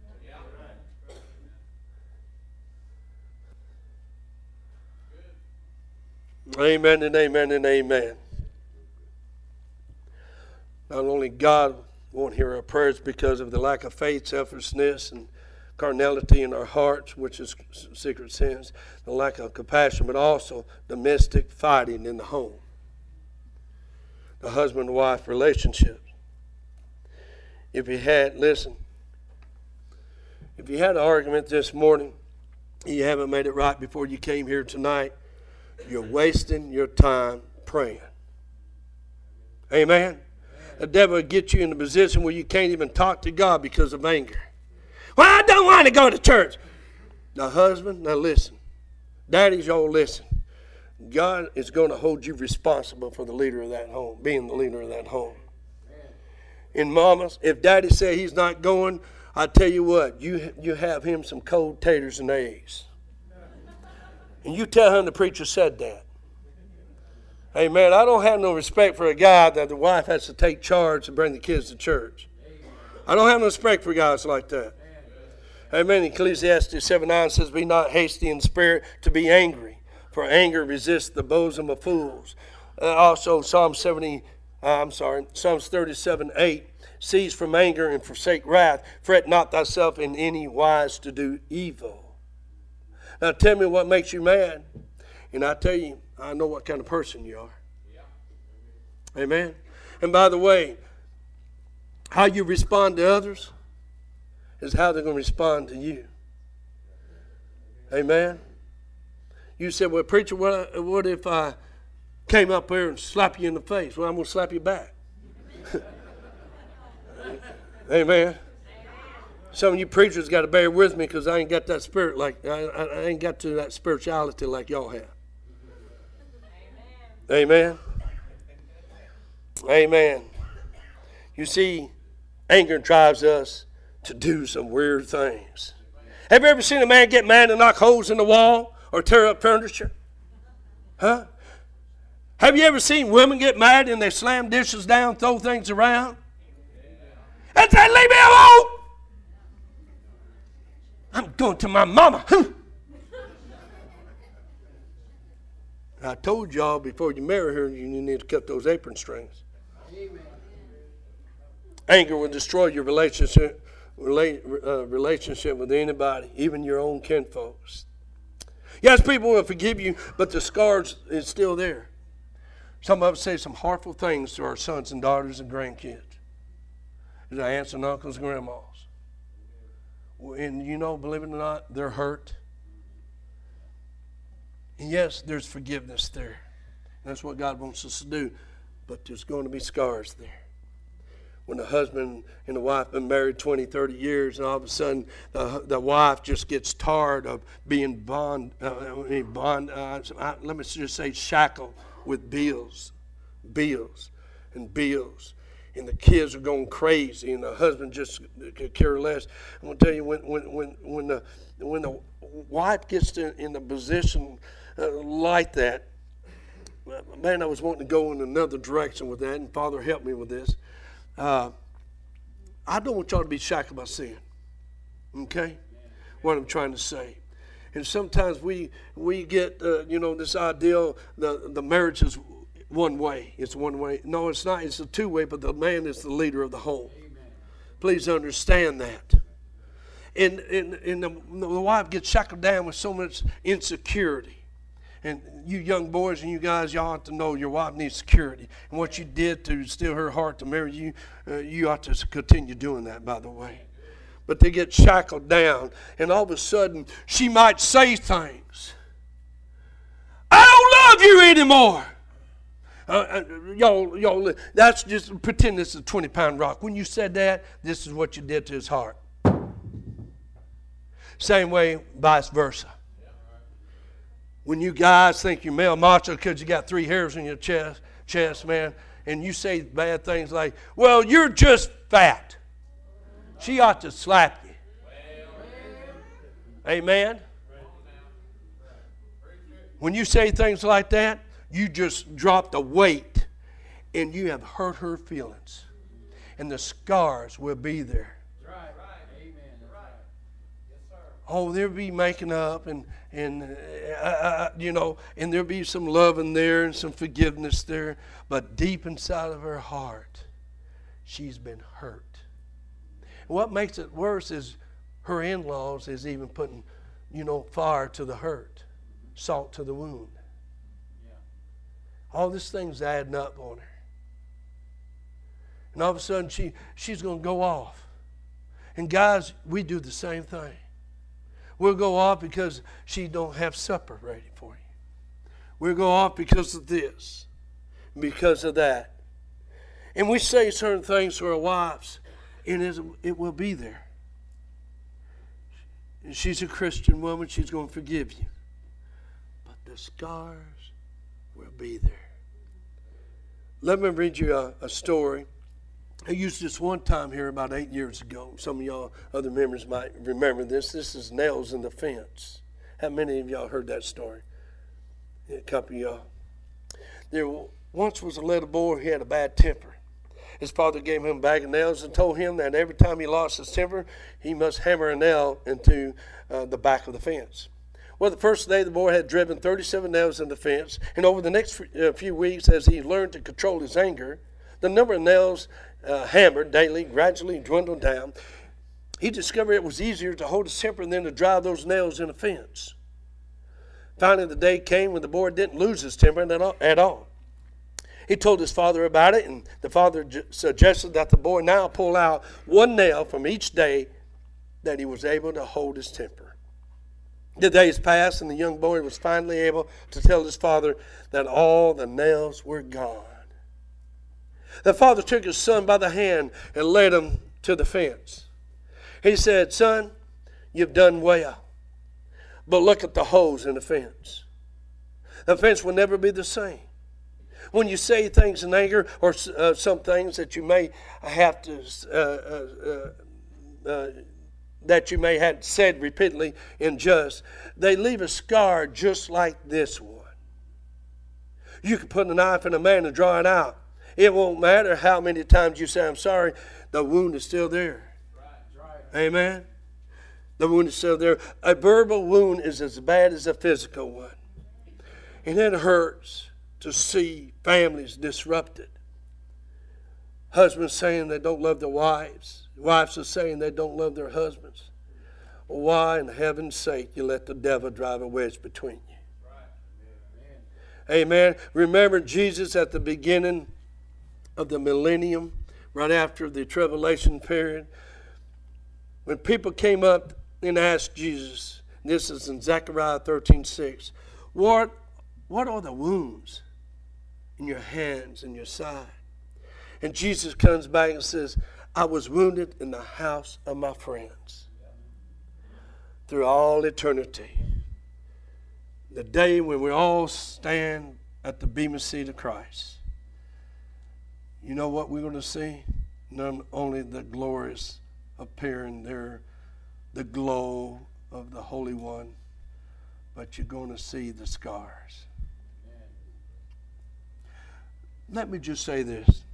Amen and amen and amen. Not only God won't hear our prayers because of the lack of faith, selfishness, and carnality in our hearts, which is secret sins, the lack of compassion, but also domestic fighting in the home, the husband and wife relationships. If you had an argument this morning, you haven't made it right before you came here tonight, you're wasting your time praying. Amen? The devil will get you in a position where you can't even talk to God because of anger. Well, I don't want to go to church. Now, husband, now listen. Daddies, y'all listen. God is going to hold you responsible for the leader of that home, being the leader of that home. And mamas, if daddy say he's not going, I tell you what, you have him some cold taters and eggs. And you tell him the preacher said that. Amen. I don't have no respect for a guy that the wife has to take charge and bring the kids to church. I don't have no respect for guys like that. Amen. Ecclesiastes 7:9 says, be not hasty in spirit to be angry, for anger resists the bosom of fools. Also Psalms 37:8, cease from anger and forsake wrath. Fret not thyself in any wise to do evil. Now tell me what makes you mad, and I tell you, I know what kind of person you are. Amen. And by the way, how you respond to others is how they're going to respond to you. Amen. You said, well, preacher, what if I came up here and slap you in the face? Well, I'm going to slap you back. Amen. Some of you preachers got to bear with me because I ain't got that spirit like I ain't got to that spirituality like y'all have. Amen. Amen. You see, anger drives us to do some weird things. Have you ever seen a man get mad and knock holes in the wall or tear up furniture? Huh? Have you ever seen women get mad and they slam dishes down, throw things around? And say, leave me alone! I'm going to my mama. I told y'all before you marry her, you need to cut those apron strings. Amen. Anger will destroy your relationship with anybody, even your own kinfolks. Yes, people will forgive you, but the scars is still there. Some of us say some harmful things to our sons and daughters and grandkids, to our aunts and uncles and grandmas. And you know, believe it or not, they're hurt. And yes, there's forgiveness there. That's what God wants us to do. But there's going to be scars there. When the husband and the wife have been married 20, 30 years, and all of a sudden the wife just gets tired of being let me just say shackled with bills. And the kids are going crazy, and the husband just could care less. I'm going to tell you, when the wife gets in a position like that, man, I was wanting to go in another direction with that, and Father helped me with this. I don't want y'all to be shackled by sin. Okay? What I'm trying to say. And sometimes we get, this ideal, the marriage is one way. It's one way. No, it's not. It's a two-way, but the man is the leader of the home. Amen. Please understand that. And the wife gets shackled down with so much insecurity. And you young boys and you guys, y'all ought to know your wife needs security. And what you did to steal her heart to marry you, you ought to continue doing that, by the way. But they get shackled down, and all of a sudden, she might say things. I don't love you anymore. Y'all, that's just pretend this is a 20-pound rock. When you said that, this is what you did to his heart. Same way, vice versa. When you guys think you're male macho because you got 3 hairs in your chest, man, and you say bad things like, well, you're just fat. She ought to slap you. Amen? When you say things like that, you just dropped a weight and you have hurt her feelings. And the scars will be there. Oh, they'll be making up and there'll be some love in there and some forgiveness there. But deep inside of her heart, she's been hurt. And what makes it worse is her in-laws is even putting, fire to the hurt, salt to the wound. All these things adding up on her. And all of a sudden she's going to go off. And guys, we do the same thing. We'll go off because she don't have supper ready for you. We'll go off because of this, because of that. And we say certain things to our wives, and it will be there. And she's a Christian woman, she's going to forgive you. But the scars will be there. Let me read you a story. I used this one time here about 8 years ago. Some of y'all, other members might remember this. This is Nails in the Fence. How many of y'all heard that story? A couple of y'all. There once was a little boy who had a bad temper. His father gave him a bag of nails and told him that every time he lost his temper, he must hammer a nail into the back of the fence. Well, the first day the boy had driven 37 nails in the fence, and over the next few weeks, as he learned to control his anger, the number of nails hammered daily gradually dwindled down. He discovered it was easier to hold his temper than to drive those nails in a fence. Finally, the day came when the boy didn't lose his temper at all. He told his father about it, and the father suggested that the boy now pull out one nail from each day that he was able to hold his temper. The days passed, and the young boy was finally able to tell his father that all the nails were gone. The father took his son by the hand and led him to the fence. He said, "Son, you've done well, but look at the holes in the fence. The fence will never be the same. When you say things in anger or some things that you may have to that you may have said repeatedly in just, they leave a scar just like this one. You can put a knife in a man and draw it out. It won't matter how many times you say, 'I'm sorry,' the wound is still there." Right. Amen? The wound is still there. A verbal wound is as bad as a physical one. And it hurts to see families disrupted. Husbands saying they don't love their wives. Wives are saying they don't love their husbands. Well, why in heaven's sake you let the devil drive a wedge between you? Right. Amen. Remember Jesus at the beginning of the millennium, right after the tribulation period, when people came up and asked Jesus, this is in Zechariah 13:6, what are the wounds in your hands and your side? And Jesus comes back and says, "I was wounded in the house of my friends." Through all eternity, the day when we all stand at the bema seat of Christ, you know what we're going to see? Not only the glorious appearing there, the glow of the Holy One, but you're going to see the scars. Let me just say this.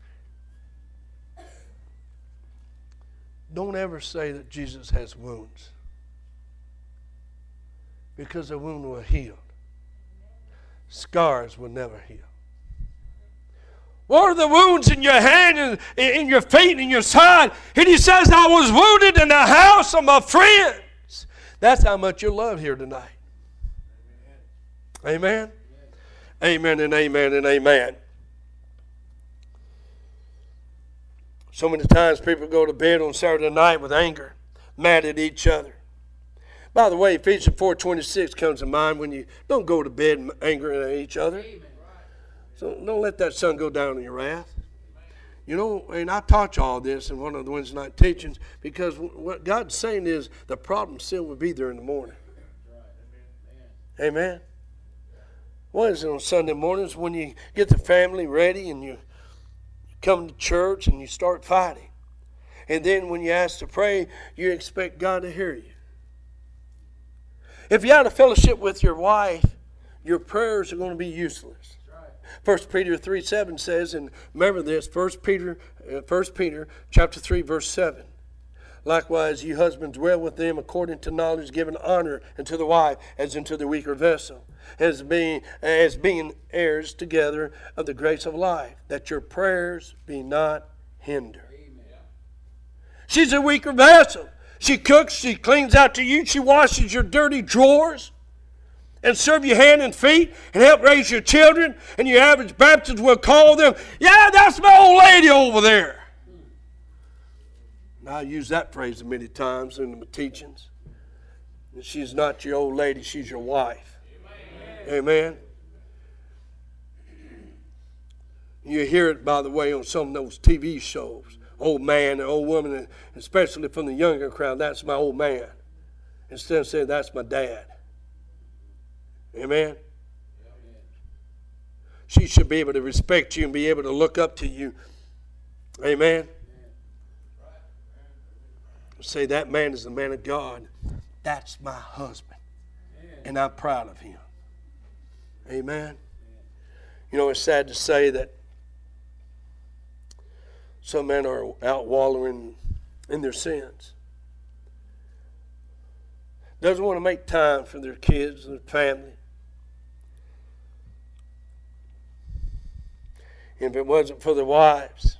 Don't ever say that Jesus has wounds, because a wound will heal. Scars will never heal. What are the wounds in your hand and in your feet and in your side? And he says, "I was wounded in the house of my friends." That's how much you're loved here tonight. Amen? Amen and amen and amen. So many times people go to bed on Saturday night with anger, mad at each other. By the way, Ephesians 4:26 comes to mind when you don't go to bed angry at each other. So don't let that sun go down in your wrath. You know, and I taught you all this in one of the Wednesday night teachings, because what God's saying is the problem still will be there in the morning. Amen. What is it on Sunday mornings when you get the family ready and you come to church and you start fighting? And then when you ask to pray, you expect God to hear you. If you're out of fellowship with your wife, your prayers are going to be useless. 1 Peter 3:7 says, and remember this, 1 Peter chapter 3, verse 7. "Likewise, you husbands, dwell with them according to knowledge, giving honor unto the wife as unto the weaker vessel, as being heirs together of the grace of life, that your prayers be not hindered." Amen. She's a weaker vessel. She cooks, she cleans out to you, she washes your dirty drawers, and serve your hand and feet, and help raise your children. And your average Baptist will call them, "Yeah, that's my old lady over there." And I use that phrase many times in my teachings. And she's not your old lady, she's your wife. Amen. You hear it, by the way, on some of those TV shows. Old man and old woman, and especially from the younger crowd, "That's my old man," instead of saying, "That's my dad." Amen. She should be able to respect you and be able to look up to you. Amen. Say, "That man is the man of God. That's my husband. And I'm proud of him." Amen. You know, it's sad to say that some men are out wallowing in their sins. Doesn't want to make time for their kids and their family. If it wasn't for their wives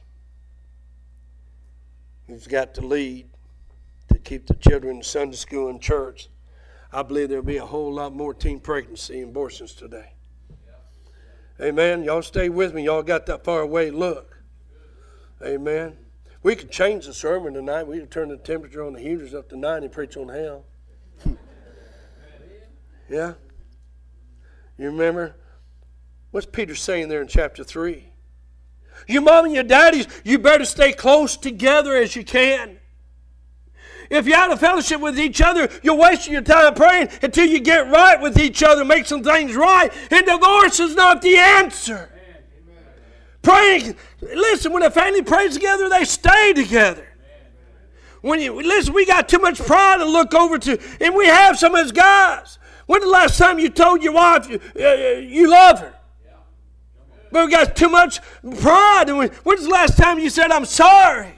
who's got to lead to keep the children in Sunday school and church, I believe there'll be a whole lot more teen pregnancy and abortions today. Amen. Y'all stay with me. Y'all got that far away look. Amen. We could change the sermon tonight. We could turn the temperature on the heaters up to 90 and preach on hell. Yeah? You remember? What's Peter saying there in chapter 3? Your mom and your daddies, you better stay close together as you can. If you're out of fellowship with each other, you're wasting your time praying until you get right with each other, make some things right. And divorce is not the answer. Amen. Praying, listen, when a family prays together, they stay together. Listen, we got too much pride to look over to, and we have some as guys. When's the last time you told your wife you love her? But we got too much pride. And when's the last time you said, I'm sorry?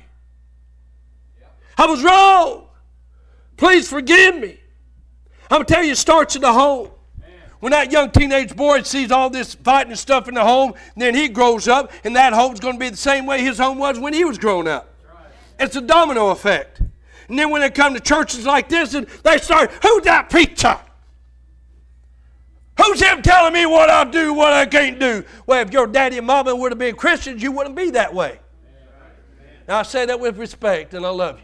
I was wrong. Please forgive me. I'm going to tell you, it starts in the home. When that young teenage boy sees all this fighting and stuff in the home, then he grows up, and that home's going to be the same way his home was when he was growing up. It's a domino effect. And then when they come to churches like this, and they start, who's that preacher? Who's him telling me what I do, what I can't do? Well, if your daddy and mama would have been Christians, you wouldn't be that way. Now, I say that with respect, and I love you.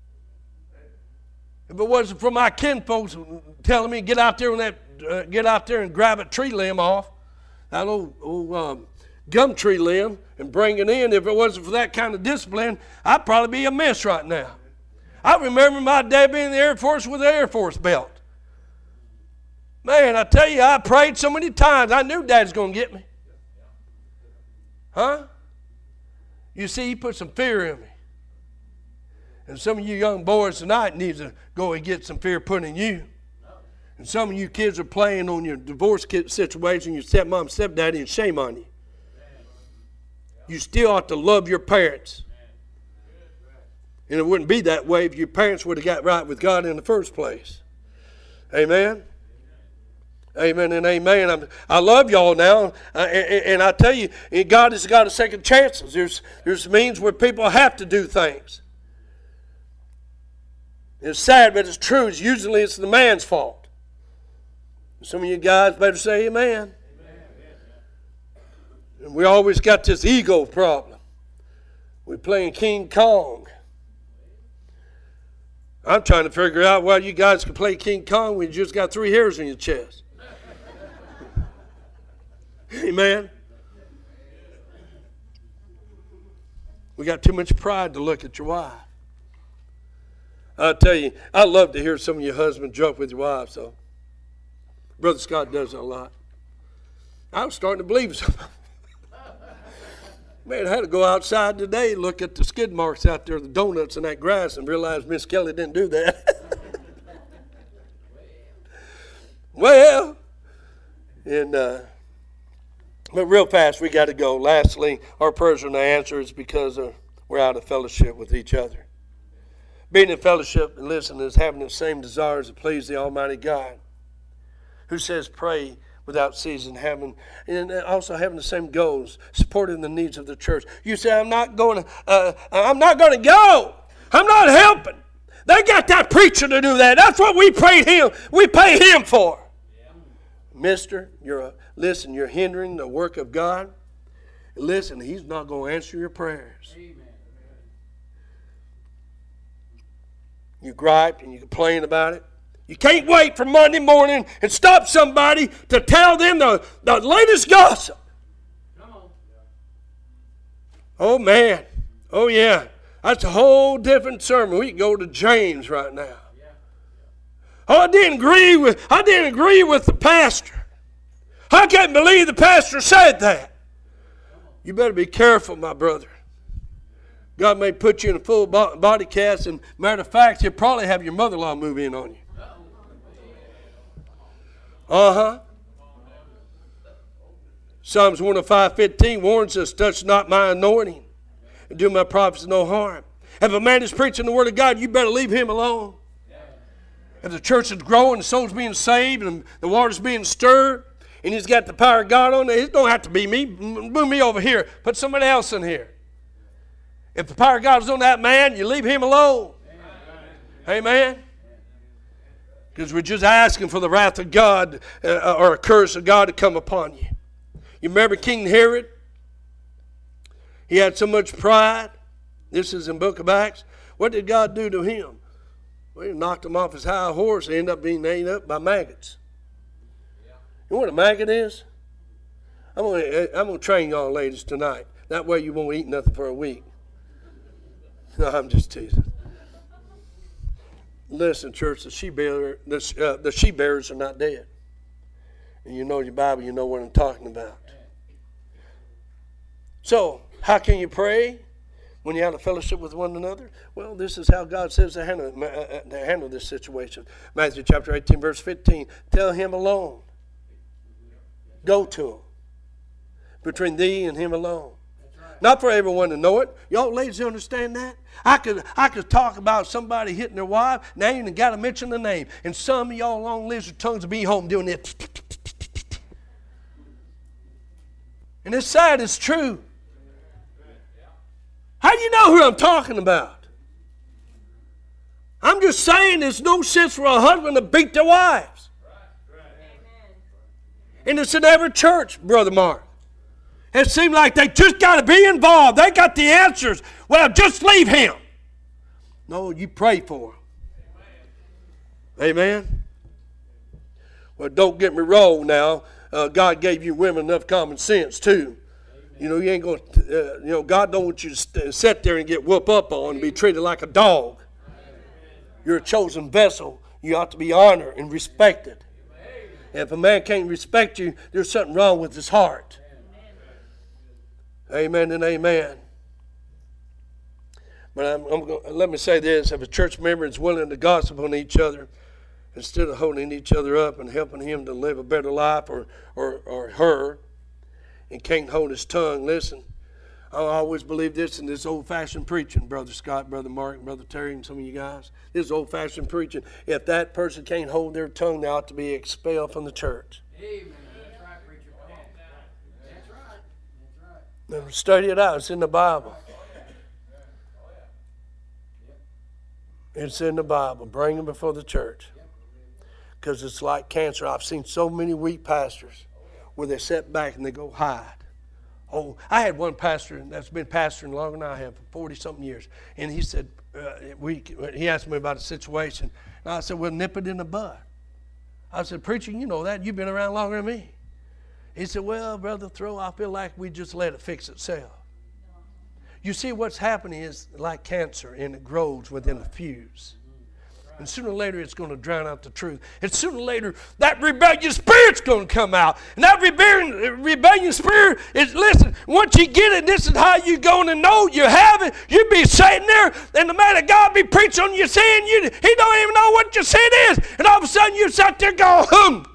If it wasn't for my kinfolks telling me get out there and grab a tree limb off, that old gum tree limb, and bring it in, if it wasn't for that kind of discipline, I'd probably be a mess right now. I remember my dad being in the Air Force with an Air Force belt. Man, I tell you, I prayed so many times. I knew Dad's going to get me. Huh? You see, he put some fear in me. And some of you young boys tonight need to go and get some fear put in you. And some of you kids are playing on your divorce situation, your stepmom, stepdaddy, and shame on you. You still ought to love your parents. And it wouldn't be that way if your parents would have got right with God in the first place. Amen? Amen and amen. I love y'all now, and I tell you, God has got a second chances. There's means where people have to do things. It's sad, but it's true. Usually it's the man's fault. Some of you guys better say amen. And we always got this ego problem. We're playing King Kong. I'm trying to figure out why you guys can play King Kong when you just got 3 hairs on your chest. Amen. We got too much pride to look at your wife. I'll tell you, I love to hear some of your husbands joke with your wives, so. Brother Scott does that a lot. I was starting to believe something. Man, I had to go outside today and look at the skid marks out there, the donuts in that grass, and realize Miss Kelly didn't do that. Well, and but real fast, we got to go. Lastly, our prayers are not answered is because we're out of fellowship with each other. Being in fellowship, and listen, is having the same desires to please the Almighty God, who says pray without ceasing, and also having the same goals, supporting the needs of the church. You say, I'm not going to go. I'm not helping. They got that preacher to do that. That's what we pay him for. Yeah. Mister, listen, you're hindering the work of God. Listen, he's not going to answer your prayers. Amen. You gripe and you complain about it. You can't wait for Monday morning and stop somebody to tell them the latest gossip. Come on. Oh, man. Oh, yeah. That's a whole different sermon. We can go to James right now. Oh, I didn't agree with the pastor. I can't believe the pastor said that. You better be careful, my brother. God may put you in a full body cast, and matter of fact, he'll probably have your mother-in-law move in on you. Psalms 105:15 warns us, touch not my anointing and do my prophets no harm. If a man is preaching the word of God, you better leave him alone. If the church is growing, the soul's being saved, and the water's being stirred, and he's got the power of God on it, it don't have to be me. Move me over here. Put somebody else in here. If the power of God is on that man, you leave him alone. Amen. Because we're just asking for the wrath of God or a curse of God to come upon you. You remember King Herod? He had so much pride. This is in the book of Acts. What did God do to him? Well, he knocked him off his high horse and ended up being ate up by maggots. You know what a maggot is? I'm going to train y'all ladies tonight. That way you won't eat nothing for a week. No, I'm just teasing. Listen, church, the she-bearers are not dead. And you know your Bible, you know what I'm talking about. So, how can you pray when you have a fellowship with one another? Well, this is how God says to handle this situation. Matthew chapter 18, verse 15. Tell him alone. Go to him. Between thee and him alone. Not for everyone to know it. Y'all ladies understand that? I could talk about somebody hitting their wife. Now you got to mention the name. And some of y'all long lizard tongues will be home doing it. And it's sad, it's true. How do you know who I'm talking about? I'm just saying there's no sense for a husband to beat their wives. And it's in every church, Brother Mark. It seems like they just got to be involved. They got the answers. Well, just leave him. No, you pray for him. Amen? Well, don't get me wrong now. God gave you women enough common sense, too. You know, you ain't going to, God don't want you to sit there and get whooped up on and be treated like a dog. You're a chosen vessel. You ought to be honored and respected. And if a man can't respect you, there's something wrong with his heart. Amen and amen. But let me say this. If a church member is willing to gossip on each other instead of holding each other up and helping him to live a better life or her and can't hold his tongue, listen, I always believe this in this old-fashioned preaching, Brother Scott, Brother Mark, and Brother Terry, and some of you guys. This is old-fashioned preaching. If that person can't hold their tongue, they ought to be expelled from the church. Amen. That's right, preacher. That's right. That's right. Now, study it out. It's in the Bible. It's in the Bible. Bring them before the church. Because it's like cancer. I've seen so many weak pastors where they sit back and they go hide. Oh, I had one pastor that's been pastoring longer than I have, for 40-something years. And he said, he asked me about a situation. And I said, well, nip it in the bud. I said, preacher, you know that. You've been around longer than me. He said, well, Brother Throw, I feel like we just let it fix itself. You see, what's happening is like cancer, and it grows within a fuse. And sooner or later, it's going to drown out the truth. And sooner or later, that rebellious spirit's going to come out. And that rebellious spirit is, listen, once you get it, this is how you're going to know you have it. You be sitting there, and the man of God be preaching on your sin. He don't even know what your sin is. And all of a sudden, you sat there going,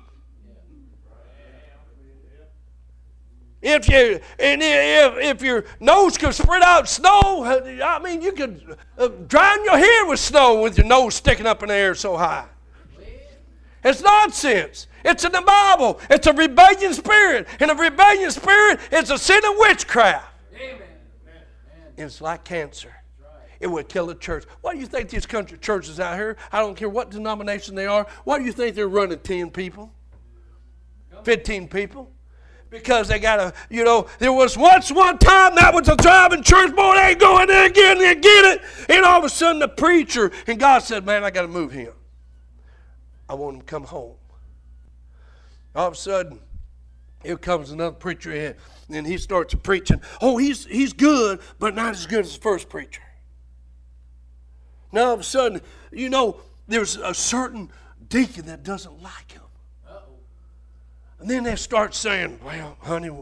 If your nose could spread out snow, I mean, you could drown your hair with snow with your nose sticking up in the air so high. It's nonsense. It's in the Bible. It's a rebellion spirit. And a rebellion spirit is a sin of witchcraft. Amen. It's like cancer. It would kill a church. Why do you think these country churches out here, I don't care what denomination they are, why do you think they're running 10 people? 15 people? Because they got there was once one time that was a driving church, boy, they ain't going there again, they get it. And all of a sudden the preacher, and God said, man, I got to move him. I want him to come home. All of a sudden, here comes another preacher in, and he starts preaching. Oh, he's good, but not as good as the first preacher. Now all of a sudden, there's a certain deacon that doesn't like him. And then they start saying, well, honey,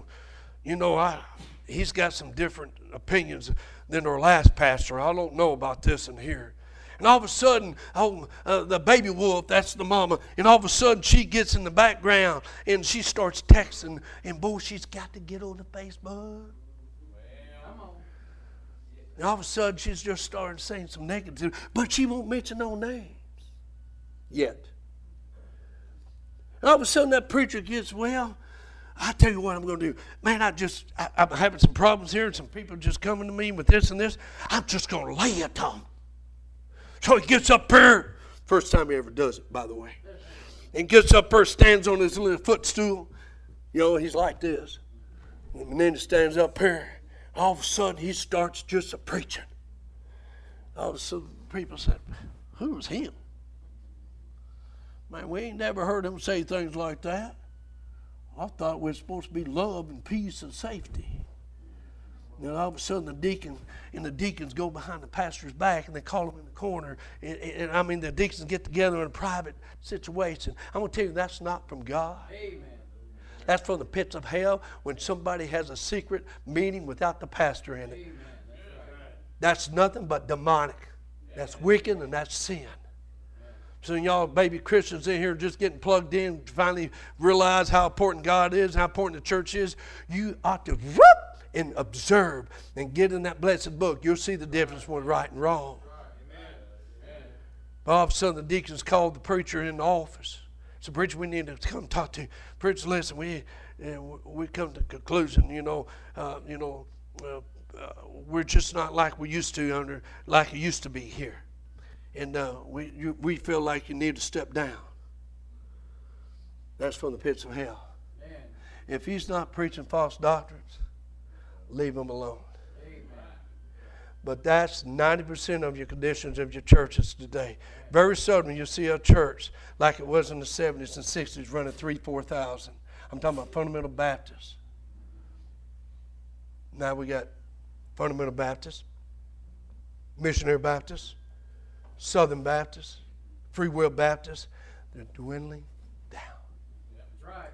he's got some different opinions than our last pastor. I don't know about this and here. And all of a sudden, the baby wolf, that's the mama, and all of a sudden she gets in the background and she starts texting, and boy, she's got to get on the Facebook. And all of a sudden, she's just started saying some negative, but she won't mention no names yet. And all of a sudden, that preacher gets, well, I tell you what I'm going to do. Man, I'm having some problems here, and some people just coming to me with this and this. I'm just going to lay it on. So he gets up there. First time he ever does it, by the way. And gets up there, stands on his little footstool. You know, he's like this. And then he stands up here. All of a sudden, he starts just a preaching. All of a sudden, people said, who's him? Man, we ain't never heard him say things like that. I thought we were supposed to be love and peace and safety. And then all of a sudden, the deacons go behind the pastor's back, and they call him in the corner. And I mean, the deacons get together in a private situation. I'm going to tell you, that's not from God. Amen. That's from the pits of hell when somebody has a secret meeting without the pastor in it. That's nothing but demonic. That's wicked and that's sin. So y'all baby Christians in here just getting plugged in to finally realize how important God is, how important the church is, you ought to whoop and observe and get in that blessed book. You'll see the difference between right and wrong. But all of a sudden the deacons called the preacher in the office. So, preacher, we need to come talk to you. Preacher, listen, we come to the conclusion, we're just not like we used to like it used to be here. And we feel like you need to step down. That's from the pits of hell. Amen. If he's not preaching false doctrines, leave him alone. Amen. But that's 90% of your conditions of your churches today. Very seldom you'll see a church like it was in the 70s and 60s running 3,000-4,000. I'm talking about fundamental Baptists. Now we got fundamental Baptists, missionary Baptists, Southern Baptists, Free Will Baptists. They're dwindling down. Yeah, that's right.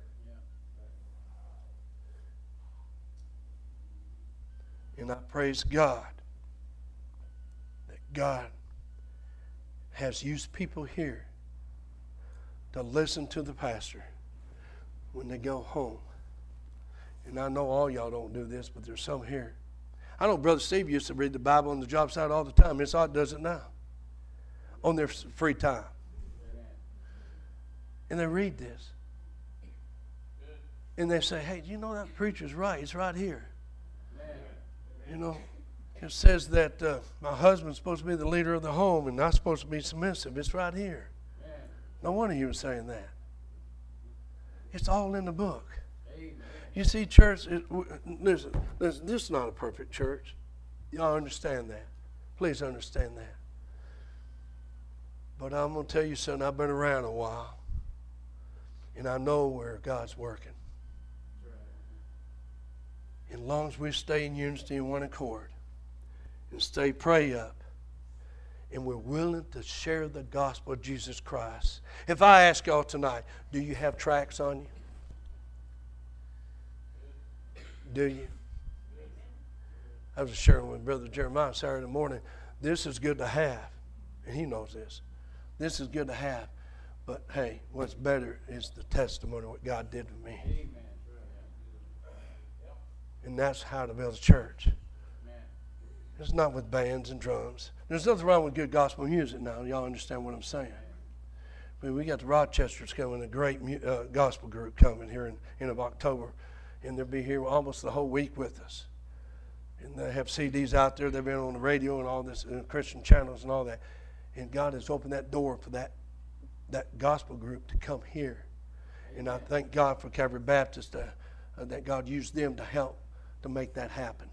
Yeah. And I praise God that God has used people here to listen to the pastor when they go home. And I know all y'all don't do this, but there's some here. I know Brother Steve used to read the Bible on the job site all the time. It's odd does it now. On their free time. And they read this. And they say, hey, do you know that preacher's right? It's right here. You know, it says that my husband's supposed to be the leader of the home and not supposed to be submissive. It's right here. No wonder you were saying that. It's all in the book. You see, church, listen, this is not a perfect church. Y'all understand that. Please understand that. But I'm going to tell you something. I've been around a while. And I know where God's working. As long as we stay in unity and one accord and stay prayed up and we're willing to share the gospel of Jesus Christ. If I ask y'all tonight, do you have tracts on you? Do you? I was sharing with Brother Jeremiah Saturday morning. This is good to have. And he knows this. This is good to have. But hey, what's better is the testimony of what God did with me. Amen. And that's how to build a church. It's not with bands and drums. There's nothing wrong with good gospel music now. Y'all understand what I'm saying? But we got the Rochesters coming, a great gospel group coming here in end of October. And they'll be here almost the whole week with us. And they have CDs out there. They've been on the radio and all this, Christian channels and all that. And God has opened that door for that gospel group to come here. And I thank God for Calvary Baptist that God used them to help to make that happen.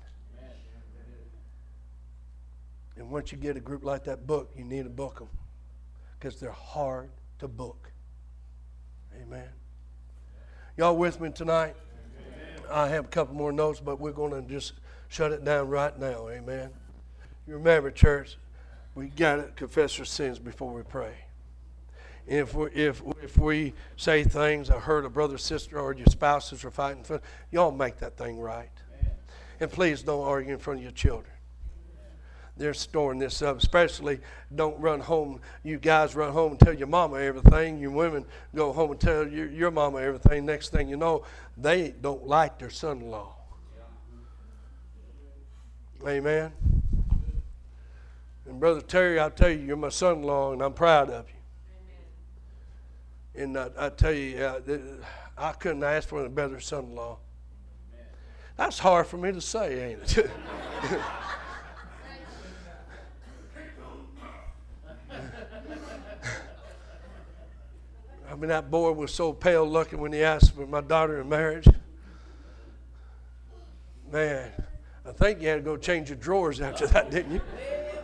And once you get a group like that booked, you need to book them because they're hard to book. Amen. Y'all with me tonight? Amen. I have a couple more notes, but we're going to just shut it down right now. Amen. You remember, church, we got to confess our sins before we pray. And if we say things or hurt a brother or sister or your spouses are fighting, y'all make that thing right. Amen. And please don't argue in front of your children. they're storing this up. Especially, don't run home. You guys run home and tell your mama everything. You women go home and tell your mama everything. Next thing you know, they don't like their son-in-law. Amen. And Brother Terry, I tell you, you're my son-in-law, and I'm proud of you. And I tell you, I couldn't ask for a better son-in-law. That's hard for me to say, ain't it? I mean, that boy was so pale looking when he asked for my daughter in marriage. Man, I think you had to go change your drawers after that, didn't you?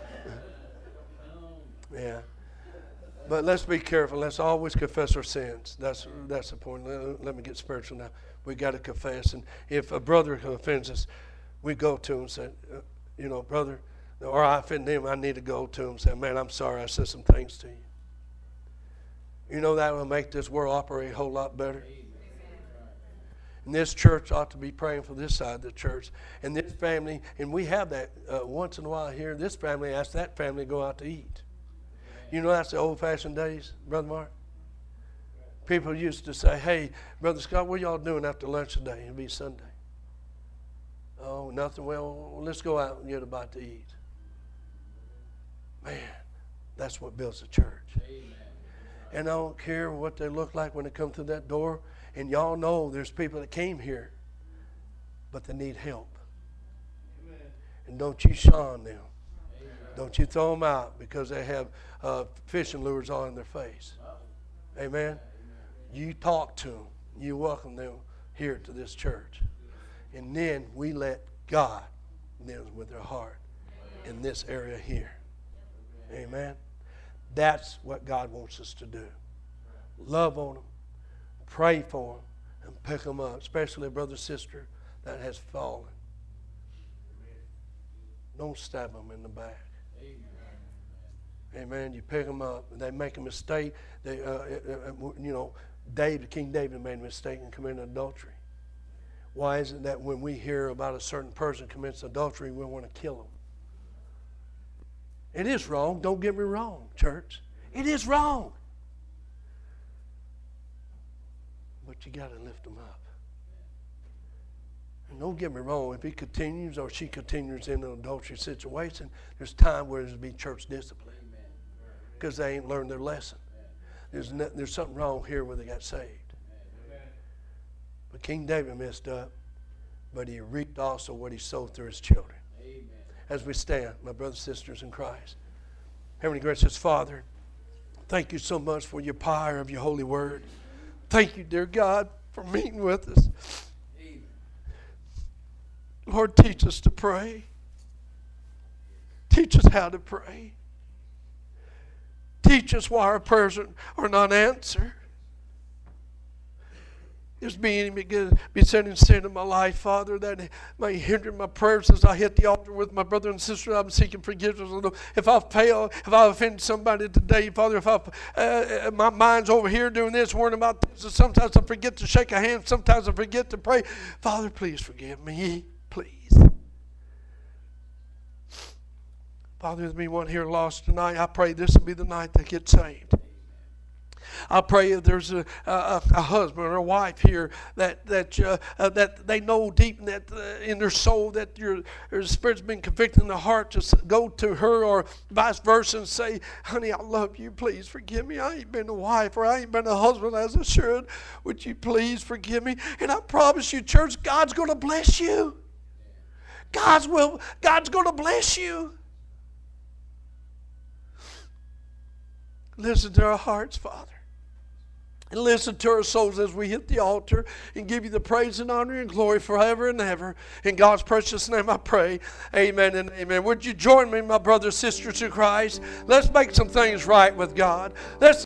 Yeah. But let's be careful. Let's always confess our sins. That's the point. Let me get spiritual now. We got to confess. And if a brother offends us, we go to him and say, brother, or I offend him, I need to go to him and say, man, I'm sorry I said some things to you. You know that will make this world operate a whole lot better. And this church ought to be praying for this side of the church. And this family, and we have that once in a while here, this family asks that family to go out to eat. You know that's the old-fashioned days, Brother Mark? People used to say, hey, Brother Scott, what are y'all doing after lunch today? It'll be Sunday. Oh, nothing. Well, let's go out and get a bite to eat. Man, that's what builds a church. Amen. And I don't care what they look like when they come through that door. And y'all know there's people that came here, but they need help. Amen. And don't you shun them. Amen. Don't you throw them out because they have fishing lures on their face. Amen. Amen. You talk to them. You welcome them here to this church. And then we let God deal with their heart in this area here. Amen. That's what God wants us to do. Love on them, pray for them, and pick them up, especially a brother or sister that has fallen. Don't stab them in the back. Amen. You pick them up, and they make a mistake. They, King David made a mistake in committing adultery. Why is it that when we hear about a certain person commits adultery, we want to kill them? It is wrong. Don't get me wrong, church. It is wrong. But you got to lift them up. And don't get me wrong. If he continues or she continues in an adultery situation, there's time where there's be church discipline. Because they ain't learned their lesson. There's something wrong here where they got saved. But King David messed up. But he reaped also what he sowed through his children. As we stand, my brothers and sisters in Christ. Heavenly gracious Father, thank you so much for your power of your holy word. Thank you, dear God, for meeting with us. Amen. Lord, teach us to pray. Teach us how to pray. Teach us why our prayers are not answered. There's be sending sin in my life, Father, that may hinder my prayers as I hit the altar with my brother and sister. I'm seeking forgiveness. If I've failed, if I've offended somebody today, Father, if my mind's over here doing this, worrying about this, and sometimes I forget to shake a hand, sometimes I forget to pray. Father, please forgive me, please. Father, there's anyone here lost tonight. I pray this will be the night they get saved. I pray if there's a husband or a wife here that they know deep in their soul that your Spirit's been convicting their heart, to go to her or vice versa and say, honey, I love you. Please forgive me. I ain't been a wife or I ain't been a husband as I should. Would you please forgive me? And I promise you, church, God's going to bless you. God's going to bless you. Listen to our hearts, Father. And listen to our souls as we hit the altar and give you the praise and honor and glory forever and ever. In God's precious name I pray. Amen and amen. Would you join me, my brothers and sisters in Christ? Let's make some things right with God. Let's